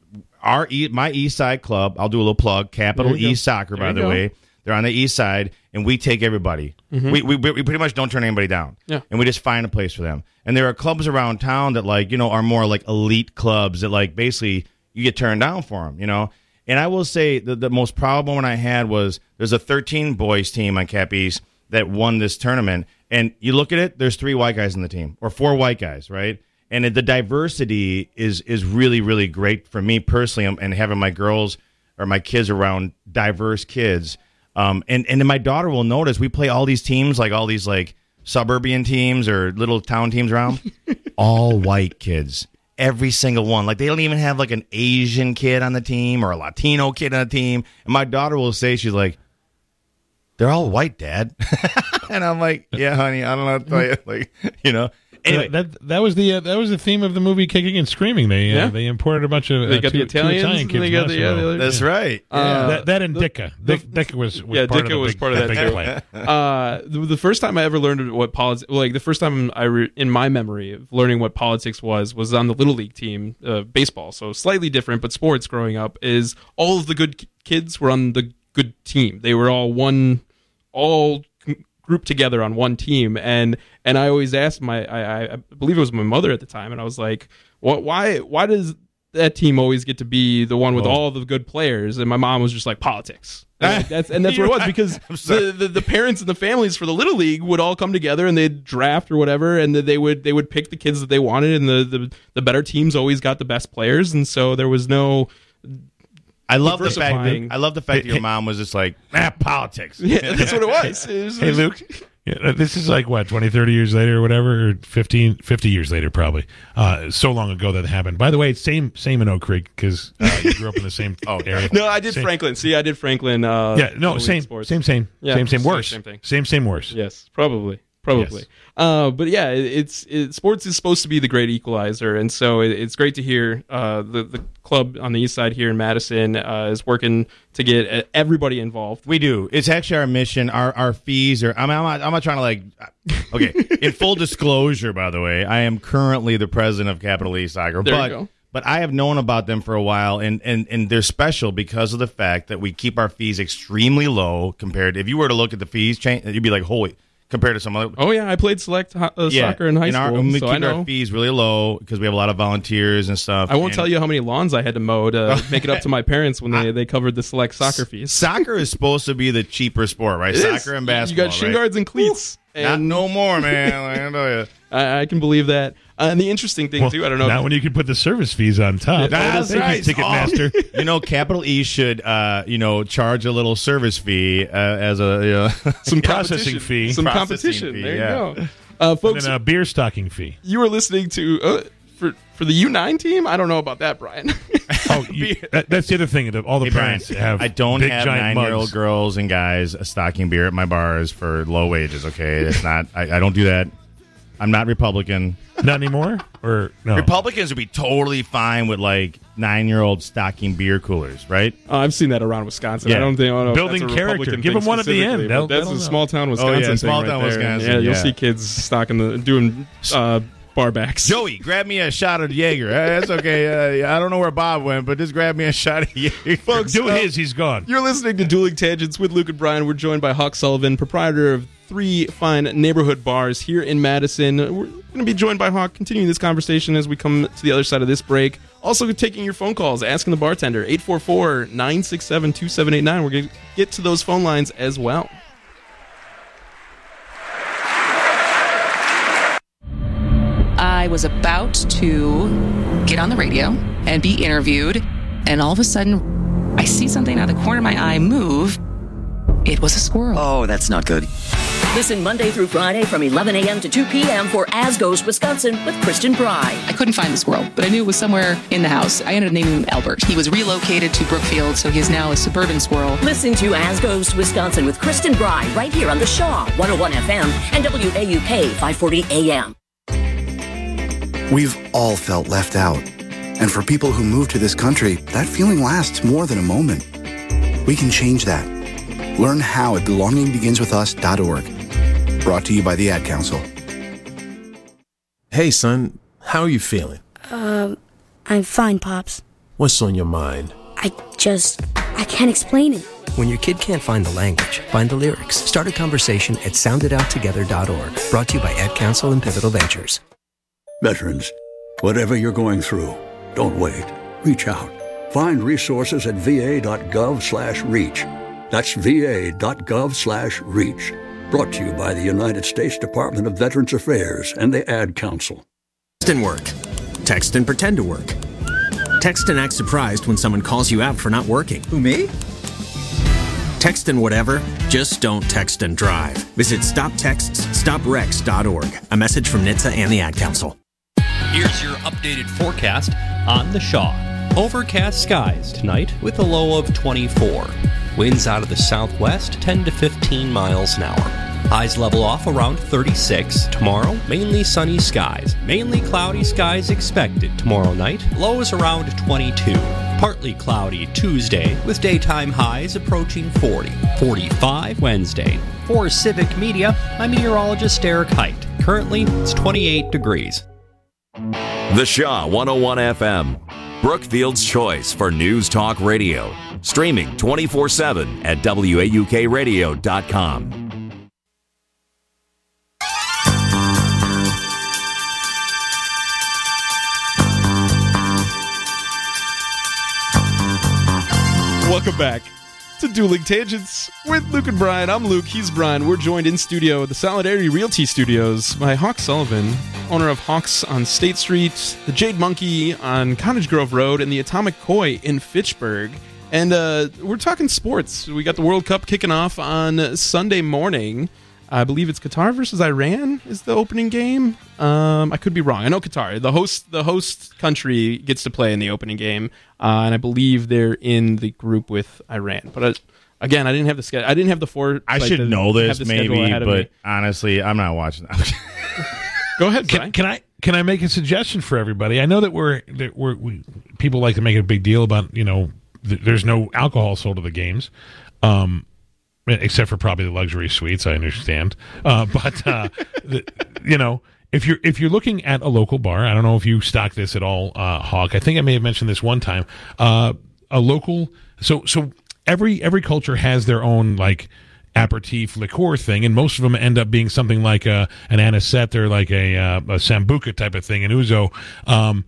our e, my East Side club. I'll do a little plug. Capital There you go. East Soccer, There by you the go. way. They're on the East Side, and we take everybody. Mhm. We, we we pretty much don't turn anybody down. Yeah. And we just find a place for them. And there are clubs around town that like you know are more like elite clubs that like basically you get turned down for them. You know. And I will say the the most proud moment I had was there's a thirteen boys team on Cap East that won this tournament. And you look at it, there's three white guys in the team, or four white guys, right? And the diversity is is really, really great for me personally, um, and having my girls or my kids around diverse kids. Um, and, and then my daughter will notice we play all these teams, like all these like suburban teams or little town teams around, all white kids. Every single one. Like, they don't even have like an Asian kid on the team or a Latino kid on the team. And my daughter will say, she's like, they're all white, Dad. And I'm like, yeah, honey, I don't know what to tell you. Like, you know. Anyway, that that was the uh, that was the theme of the movie Kicking and Screaming. They uh, Yeah. they imported a bunch of They uh, got two, the Italians, two Italian and kids. they got from the- yeah, Nashville. the other- That's right. Uh, Yeah, that, that and the- Dicka. Dick, Dicka was, was yeah, part Dicka of the was big, part of that big too. play. Uh, the, the first time I ever learned what politics, like the first time I re- in my memory of learning what politics was, was on the Little League team, uh, baseball. So slightly different, but sports. Growing up, is all of the good k- kids were on the good team. They were all one, all c- grouped together on one team, and and I always asked my, I, I believe it was my mother at the time, and I was like, what, why, why does that team always get to be the one with Whoa. all the good players? And my mom was just like, politics. And like, that's and that's what it was, because the, the the parents and the families for the Little League would all come together and they'd draft or whatever, and they would they would pick the kids that they wanted, and the the, the better teams always got the best players, and so there was no. I love the fact that diversifying. I love the fact that your mom was just like, ah, politics. Yeah, that's what it was. It was- Hey, Luke, yeah, this is like, what, twenty, thirty years later or whatever, or fifteen, fifty years later probably. Uh, so long ago that happened. By the way, it's same same in Oak Creek, because uh, you grew up in the same Oh, area. No, I did Same- Franklin. See, I did Franklin. Uh, Yeah, no, Little League same, sports. same, same, Yeah, same, same, worse. Same thing. Same, same, worse. Yes, probably, probably. Yes. Uh, but yeah, it, it's it, sports is supposed to be the great equalizer, and so it, it's great to hear uh, the the club on the east side here in Madison uh, is working to get uh, everybody involved. We do. It's actually our mission. Our our fees are. I mean, I'm not, I'm not trying to like. Okay. In full disclosure, by the way, I am currently the president of Capital East Soccer. There you but, go. But I have known about them for a while, and, and, and they're special because of the fact that we keep our fees extremely low compared. If you were to look at the fees change, you'd be like, holy. Compared to some other. Oh yeah, I played select ho- uh, Yeah, soccer in high and our- school, and we so keep I know. our fees really low because we have a lot of volunteers and stuff. I won't and tell you how many lawns I had to mow to make it up to my parents when they, they covered the select soccer fees. Soccer is supposed to be the cheaper sport, right? It is. Soccer and basketball. You got shin right? guards and cleats. Not And no more, man. I tell you. I, I can believe that. Uh, and the interesting thing Well, too, I don't know. Not when you can put the service fees on top. That's Thank you, right. Ticketmaster. Oh, you know, Capital E should, uh, you know, charge a little service fee uh, as a you know, some processing competition. fee. Some Processing competition. fee, there yeah. you go. Uh, folks, And then a beer stocking fee. you were listening to uh, for for the U nine team. I don't know about that, Brian. Oh, you, that, that's the other thing. that All the Hey, Brian, parents have I don't big have giant nine-year-old mugs. girls and guys stocking beer at my bars for low wages. Okay, it's not. I, I don't do that. I'm not Republican. Not anymore? Or no? Republicans would be totally fine with like nine-year-old stocking beer coolers, right? Uh, I've seen that around Wisconsin. Yeah. I don't think I don't know if Building that's a character. Republican Give thing them one at the specifically, end. but They'll- That's they'll a know. small town Oh, Wisconsin. yeah, thing small right town there. Wisconsin, Yeah, you'll yeah. see kids stocking the doing uh, bar backs. Joey, grab me a shot of Jaeger. Uh, That's okay. Uh, I don't know where Bob went, but just grab me a shot of Jaeger. Folks, Do uh, his. He's gone. You're listening to Dueling Tangents with Luke and Brian. We're joined by Hawk Sullivan, proprietor of three fine neighborhood bars here in Madison. We're going to be joined by Hawk, continuing this conversation as we come to the other side of this break. Also taking your phone calls, asking the bartender, eight four four, nine six seven, two seven eight nine. We're going to get to those phone lines as well. I was about to get on the radio and be interviewed, and all of a sudden, I see something out of the corner of my eye move. It was a squirrel. Oh, that's not good. Listen Monday through Friday from eleven a.m. to two p.m. for As Goes Wisconsin with Kristen Bry. I couldn't find the squirrel, but I knew it was somewhere in the house. I ended up naming him Albert. He was relocated to Brookfield, so he is now a suburban squirrel. Listen to As Goes Wisconsin with Kristen Bry right here on the Shaw one oh one F M and W A U K five forty A M. We've all felt left out. And for people who move to this country, that feeling lasts more than a moment. We can change that. Learn how at belonging begins with us dot org. Brought to you by the Ad Council. Hey, son, how are you feeling? Um, I'm fine, Pops. What's on your mind? I just, I can't explain it. When your kid can't find the language, find the lyrics. Start a conversation at sound it out together dot org. Brought to you by Ad Council and Pivotal Ventures. Veterans, whatever you're going through, don't wait. Reach out. Find resources at va.gov slash reach. That's va.gov slash reach. Brought to you by the United States Department of Veterans Affairs and the Ad Council. Didn't work. Text and pretend to work. Text and act surprised when someone calls you out for not working. Who, me? Text and whatever, just don't text and drive. Visit stop texts stop wrecks dot org. A message from N H T S A and the Ad Council. Here's your updated forecast on the Shaw. Overcast skies tonight with a low of twenty-four. Winds out of the southwest ten to fifteen miles an hour. Highs level off around thirty-six. Tomorrow, mainly sunny skies. Mainly cloudy skies expected tomorrow night. Lows around twenty-two. Partly cloudy Tuesday with daytime highs approaching forty. forty-five Wednesday. For Civic Media, I'm meteorologist Eric Height. Currently, it's twenty-eight degrees. The Shaw one oh one F M, Brookfield's choice for news talk radio. Streaming twenty-four seven at W A U K radio dot com. Welcome back to Dueling Tangents with Luke and Brian. I'm Luke, he's Brian. We're joined in studio at the Solidarity Realty Studios by Hawk Sullivan, owner of Hawks on State Street, the Jade Monkey on Cottage Grove Road, and the Atomic Koi in Fitchburg. And uh, we're talking sports. We got the World Cup kicking off on Sunday morning. I believe it's Qatar versus Iran is the opening game. Um, I could be wrong. I know Qatar. The host the host country gets to play in the opening game, uh, and I believe they're in the group with Iran. But uh, again, I didn't have the schedule. I didn't have the four. I like, should the, know this maybe, but me. honestly, I'm not watching that. Go ahead. Can, can I can I make a suggestion for everybody? I know that we're that we're we, people like to make a big deal about you know th- there's no alcohol sold at the games. Um, Except for probably the luxury suites, I understand. Uh, but uh, the, you know, if you're if you're looking at a local bar, I don't know if you stock this at all, uh, Hawk. I think I may have mentioned this one time. Uh, a local, so so every every culture has their own like aperitif liqueur thing, and most of them end up being something like a, an anisette or like a, uh, a sambuca type of thing, an ouzo. Um,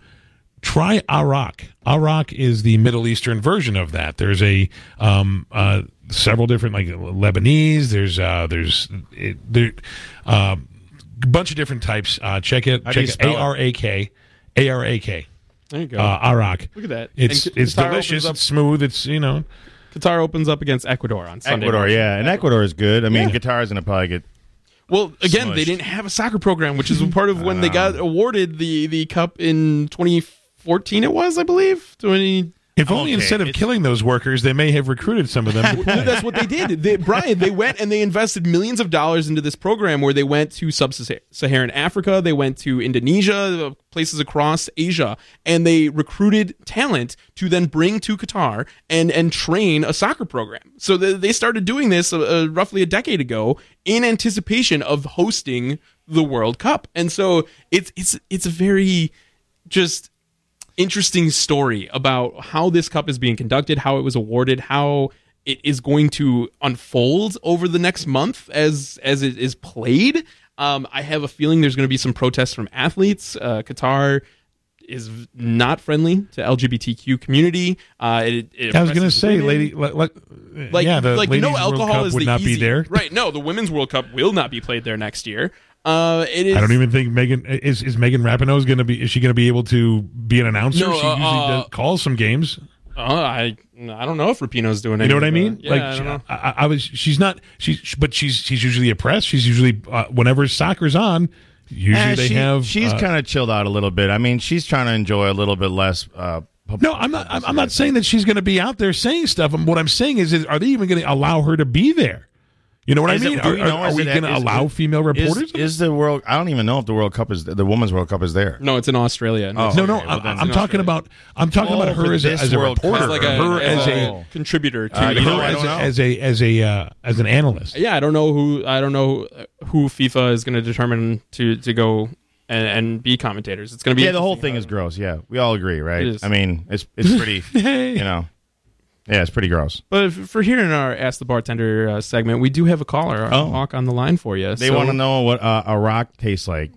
try arak. Arak is the Middle Eastern version of that. There's a um, uh, several different like Lebanese. There's uh, there's it, there uh, a bunch of different types. Uh, check it. How check do you it. spell A R A K. A R A K. There you go. Uh, arak. Look at that. It's And it's Qatar delicious. opens up- It's smooth. It's you know. Qatar opens up against Ecuador on Sunday. Ecuador, morning. yeah, and Ecuador is good. I mean, Yeah. Qatar's gonna probably get. Well, again, Smushed. they didn't have a soccer program, which is part of when they got awarded the, the cup in twenty fourteen. It was, I believe, twenty. If only Okay, instead of it's- killing those workers, they may have recruited some of them. Well, that's what they did. They, Brian, they went and they invested millions of dollars into this program where they went to sub-Saharan Africa, they went to Indonesia, places across Asia, and they recruited talent to then bring to Qatar and, and train a soccer program. So the, they started doing this uh, roughly a decade ago in anticipation of hosting the World Cup. And so it's it's it's a very just interesting story about how this cup is being conducted, how it was awarded, how it is going to unfold over the next month as as it is played. Um, I have a feeling there's going to be some protests from athletes. Uh, Qatar is not friendly to L G B T Q community. Uh, it, it I was going to oppresses say, women. lady, like, like, like, yeah, the like Ladies no World alcohol Cup is would the not easy, be there. right? No, the Women's World Cup will not be played there next year. Uh, it is. I don't even think Megan is is Megan Rapinoe going to be. Is she going to be able to be an announcer? No, she uh, usually uh, does, calls some games. Uh, I I don't know if Rapinoe's doing. You any know what of I mean? the- Yeah, like I she- don't know. I, I was. She's not. She's. But she's. She's usually a press. She's usually uh, whenever soccer's on. Usually Eh, they she- have. She's uh, kind of chilled out a little bit. I mean, she's trying to enjoy a little bit less. Uh, pub- No, I'm not. I'm, I'm not saying that she's going to be out there saying stuff. What I'm saying is, is are they even going to allow her to be there? You know what Is I it- mean? do Are, we know, are, are is we it- going to is- allow female reporters? Is, is the world? I don't even know if the World Cup is the Women's World Cup is there. No, it's in Australia. Oh, no, no. okay, well, I, then I'm it's talking about. I'm talking Oh, about her for as a, this as a World Cup. reporter. It's like a, her as as a, a. contributor to Uh, the you know, her I as don't a, know. as a as a uh, as an analyst. Yeah, I don't know who I don't know who FIFA is going to determine to to go and, and be commentators. It's going to be Yeah, the whole interesting thing how- is gross. Yeah, we all agree, right? It is. I mean, it's it's pretty. You know, yeah, it's pretty gross. But if, for here in our Ask the Bartender uh, segment, we do have a caller, Oh. Hawk, on the line for you. They So- want to know what uh, a rock tastes like.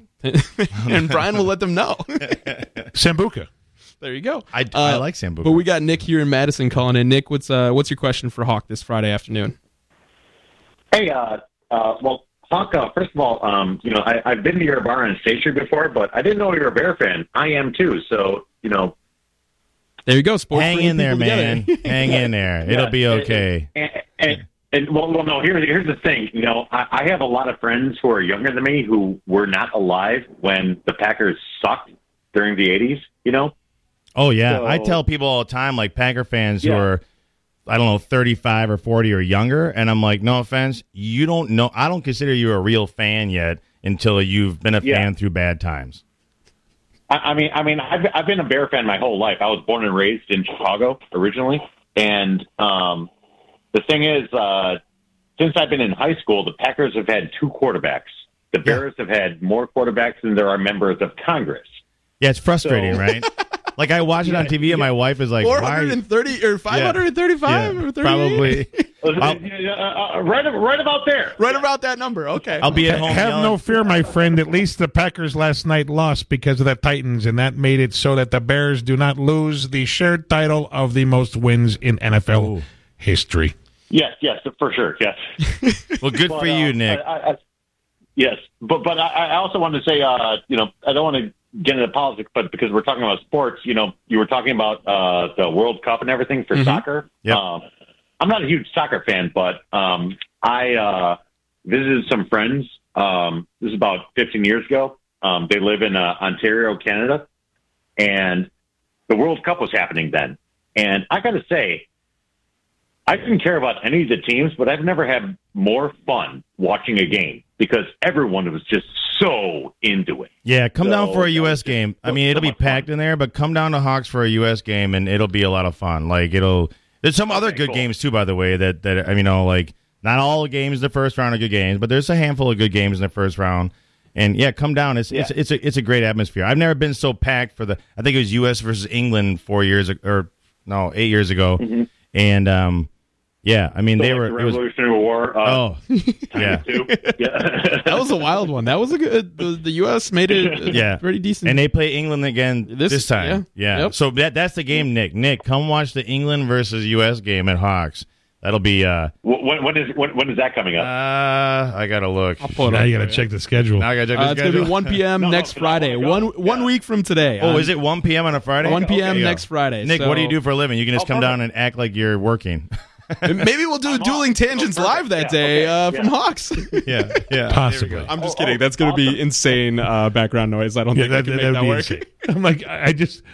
and Brian will let them know. Sambuca. There you go. I, I Uh, like Sambuca. But we got Nick here in Madison calling in. Nick, what's uh, what's your question for Hawk this Friday afternoon? Hey, uh, uh, well, Hawk, uh, first of all, um, you know, I, I've been to your bar on State Street before, but I didn't know you were a Bear fan. I am too, so, you know. There you go, sports. Hang in there, man. Hang in there. It'll Yeah, be okay. And, and, and, and well, well, no, here's, here's the thing. You know, I, I have a lot of friends who are younger than me who were not alive when the Packers sucked during the eighties, you know? Oh, yeah. So- I tell people all the time, like Packer fans Yeah. who are, I don't know, thirty-five or forty or younger, and I'm like, no offense, you don't know. I don't consider you a real fan yet until you've been a Yeah. fan through bad times. I, I mean, I mean, I've, I've been a Bear fan my whole life. I was born and raised in Chicago originally, and um, the thing is, uh, since I've been in high school, the Packers have had two quarterbacks. The Bears have had more quarterbacks than there are members of Congress. Yeah, it's frustrating, So- right? Like, I watch it on T V, and my wife is like, four why? hundred thirty or five hundred thirty-five Yeah, or thirty-eight? probably. Uh, uh, right, right about there. Right about that number. Okay. I'll be at home Have yelling. no fear, my friend. At least the Packers last night lost because of the Titans, and that made it so that the Bears do not lose the shared title of the most wins in N F L history. Yes, yes, for sure, yes. Well, good But, for you, uh, Nick. I, I, I, yes, but but I, I also wanted to say, uh, you know, I don't want to get into politics, but because we're talking about sports, you know, you were talking about uh, the World Cup and everything for Mhm. soccer. Yep. Um, I'm not a huge soccer fan, but um, I uh, visited some friends. Um, this is about fifteen years ago. Um, they live in uh, Ontario, Canada, and the World Cup was happening then. And I got to say, I didn't care about any of the teams, but I've never had more fun watching a game because everyone was just so into it. Yeah, come down So, for a U S that was game. I so- mean, so it'll be much fun. packed in there, but come down to Hawks for a U S game, and it'll be a lot of fun. Like, it'll. There's some other good cool. games too, by the way. That that I mean, you know, like not all games in the first round are good games, but there's a handful of good games in the first round. And yeah, come down. It's it's Yeah. it's a it's a great atmosphere. I've never been so packed for the. I think it was U S versus England four years ag- or no eight years ago, Mhm. and um, yeah, I mean So, they like were. the It was, Revolutionary War. Uh, oh, yeah. too. Yeah. That was a wild one. That was a good. The, the U S made it uh, Yeah, pretty decent. And they play England again This- this, time. yeah. Yeah. Yep. So that that's the game, Nick. Nick, come watch the England versus U S game at Hawks. That'll be. Uh, when, when is when, when is that coming up? uh I gotta look. I'll pull it Now up you got for to check the schedule. Now I gotta check the Uh, it's going to schedule. be one p.m. No, no, next no, Friday. no, no. One one week from today. Oh, Um, is it one p.m. on a Friday? one p.m. Okay. next Friday. Nick, so what do you do for a living? You can just Oh, come down perfect. and act like you're working. Maybe we'll do I'm dueling off. tangents Oh, perfect. live that Yeah, day okay. uh, from Yeah. Hawks. yeah, yeah. Possibly. I'm just Oh, kidding. oh, That's going to be awesome. insane uh, background noise. I don't Yeah, think I that, can make that'd that be work. insane. I'm like, I I just,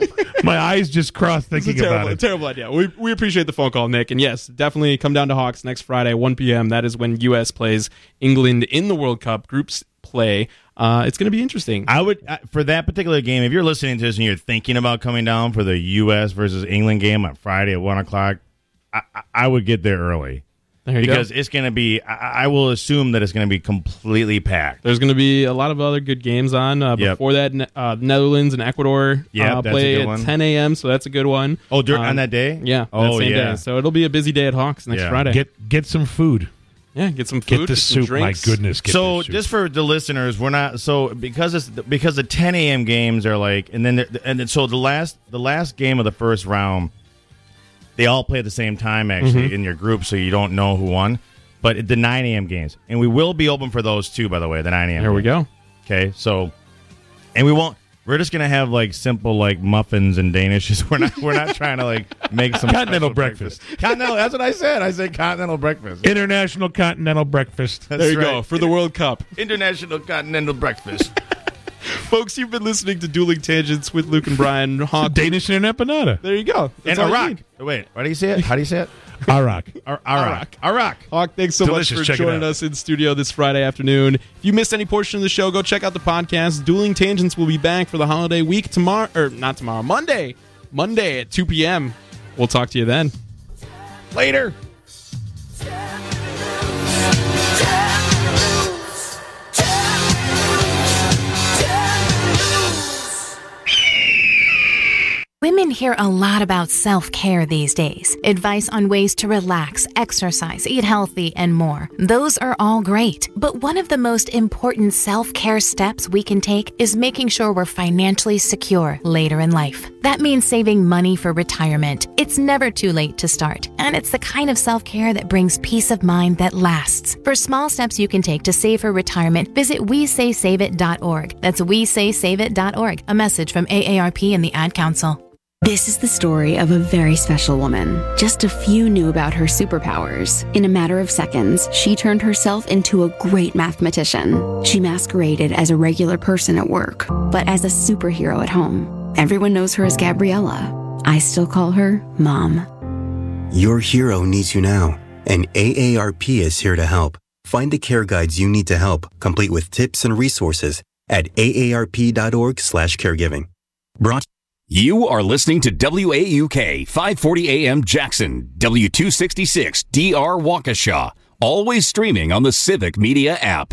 my eyes just crossed It's a thinking terrible, about it. terrible idea. We we appreciate the phone call, Nick. And yes, definitely come down to Hawks next Friday, one p.m. That is when U S plays England in the World Cup groups play. Uh, it's going to be interesting. I would uh, for that particular game. If you're listening to this and you're thinking about coming down for the U S versus England game on Friday at one o'clock, I, I- I would get there early There you because go. it's going to be. I, I will assume that it's going to be completely packed. There's going to be a lot of other good games on. Uh, Yep. Before that, Ne- uh, Netherlands and Ecuador Yep, uh, that's a play good at one. ten a.m., so that's a good one. Oh, dur- Um, on that day? Yeah. Oh, that same yeah. day. So it'll be a busy day at Hawks next Yeah. Friday. Get get some food. yeah, get some Get food, the some soup. My drinks. goodness. Get So the soup. just for the listeners, we're not so because it's because the ten a.m. games are like, and then the- and then, so the last the last game of the first round, they all play at the same time actually Mm-hmm. in your group, so you don't know who won. But the nine a.m. games, and we will be open for those too, by the way. The nine a.m. There we games. go. Okay, so and we won't. We're just gonna have like simple like muffins and danishes. We're not. We're not trying to like make some Continental special breakfast. Continental. That's what I said. I said continental breakfast. International Continental Breakfast. That's There you right. go for the World Cup. International continental breakfast. Folks, you've been listening to Dueling Tangents with Luke and Brian Hawk. Danish and an empanada. There you go. That's and all you Iraq. need. Wait, how do you say it? How do you say it? Arak. Ar- Iraq. Iraq. Hawk, thanks so Delicious. much for Check it joining out. us in studio this Friday afternoon. If you missed any portion of the show, go check out the podcast. Dueling Tangents will be back for the holiday week tomorrow, or not tomorrow, Monday. Monday at two p.m. We'll talk to you then. Later. Women hear a lot about self-care these days. Advice on ways to relax, exercise, eat healthy, and more. Those are all great. But one of the most important self-care steps we can take is making sure we're financially secure later in life. That means saving money for retirement. It's It's never too late to start, and it's the kind of self-care that brings peace of mind that lasts. For small steps you can take to save for retirement, visit we say save it dot org. That's we say save it dot org. A message from A A R P and the Ad Council. This is the story of a very special woman. Just a few knew about her superpowers. In a matter of seconds, she turned herself into a great mathematician. She masqueraded as a regular person at work, but as a superhero at home. Everyone knows her as Gabriella. I still call her Mom. Your hero needs you now, and A A R P is here to help. Find the care guides you need to help, complete with tips and resources at A A R P dot org slash caregiving. Brought You are listening to W A U K five forty A M Jackson, W two sixty-six D R Waukesha, always streaming on the Civic Media app.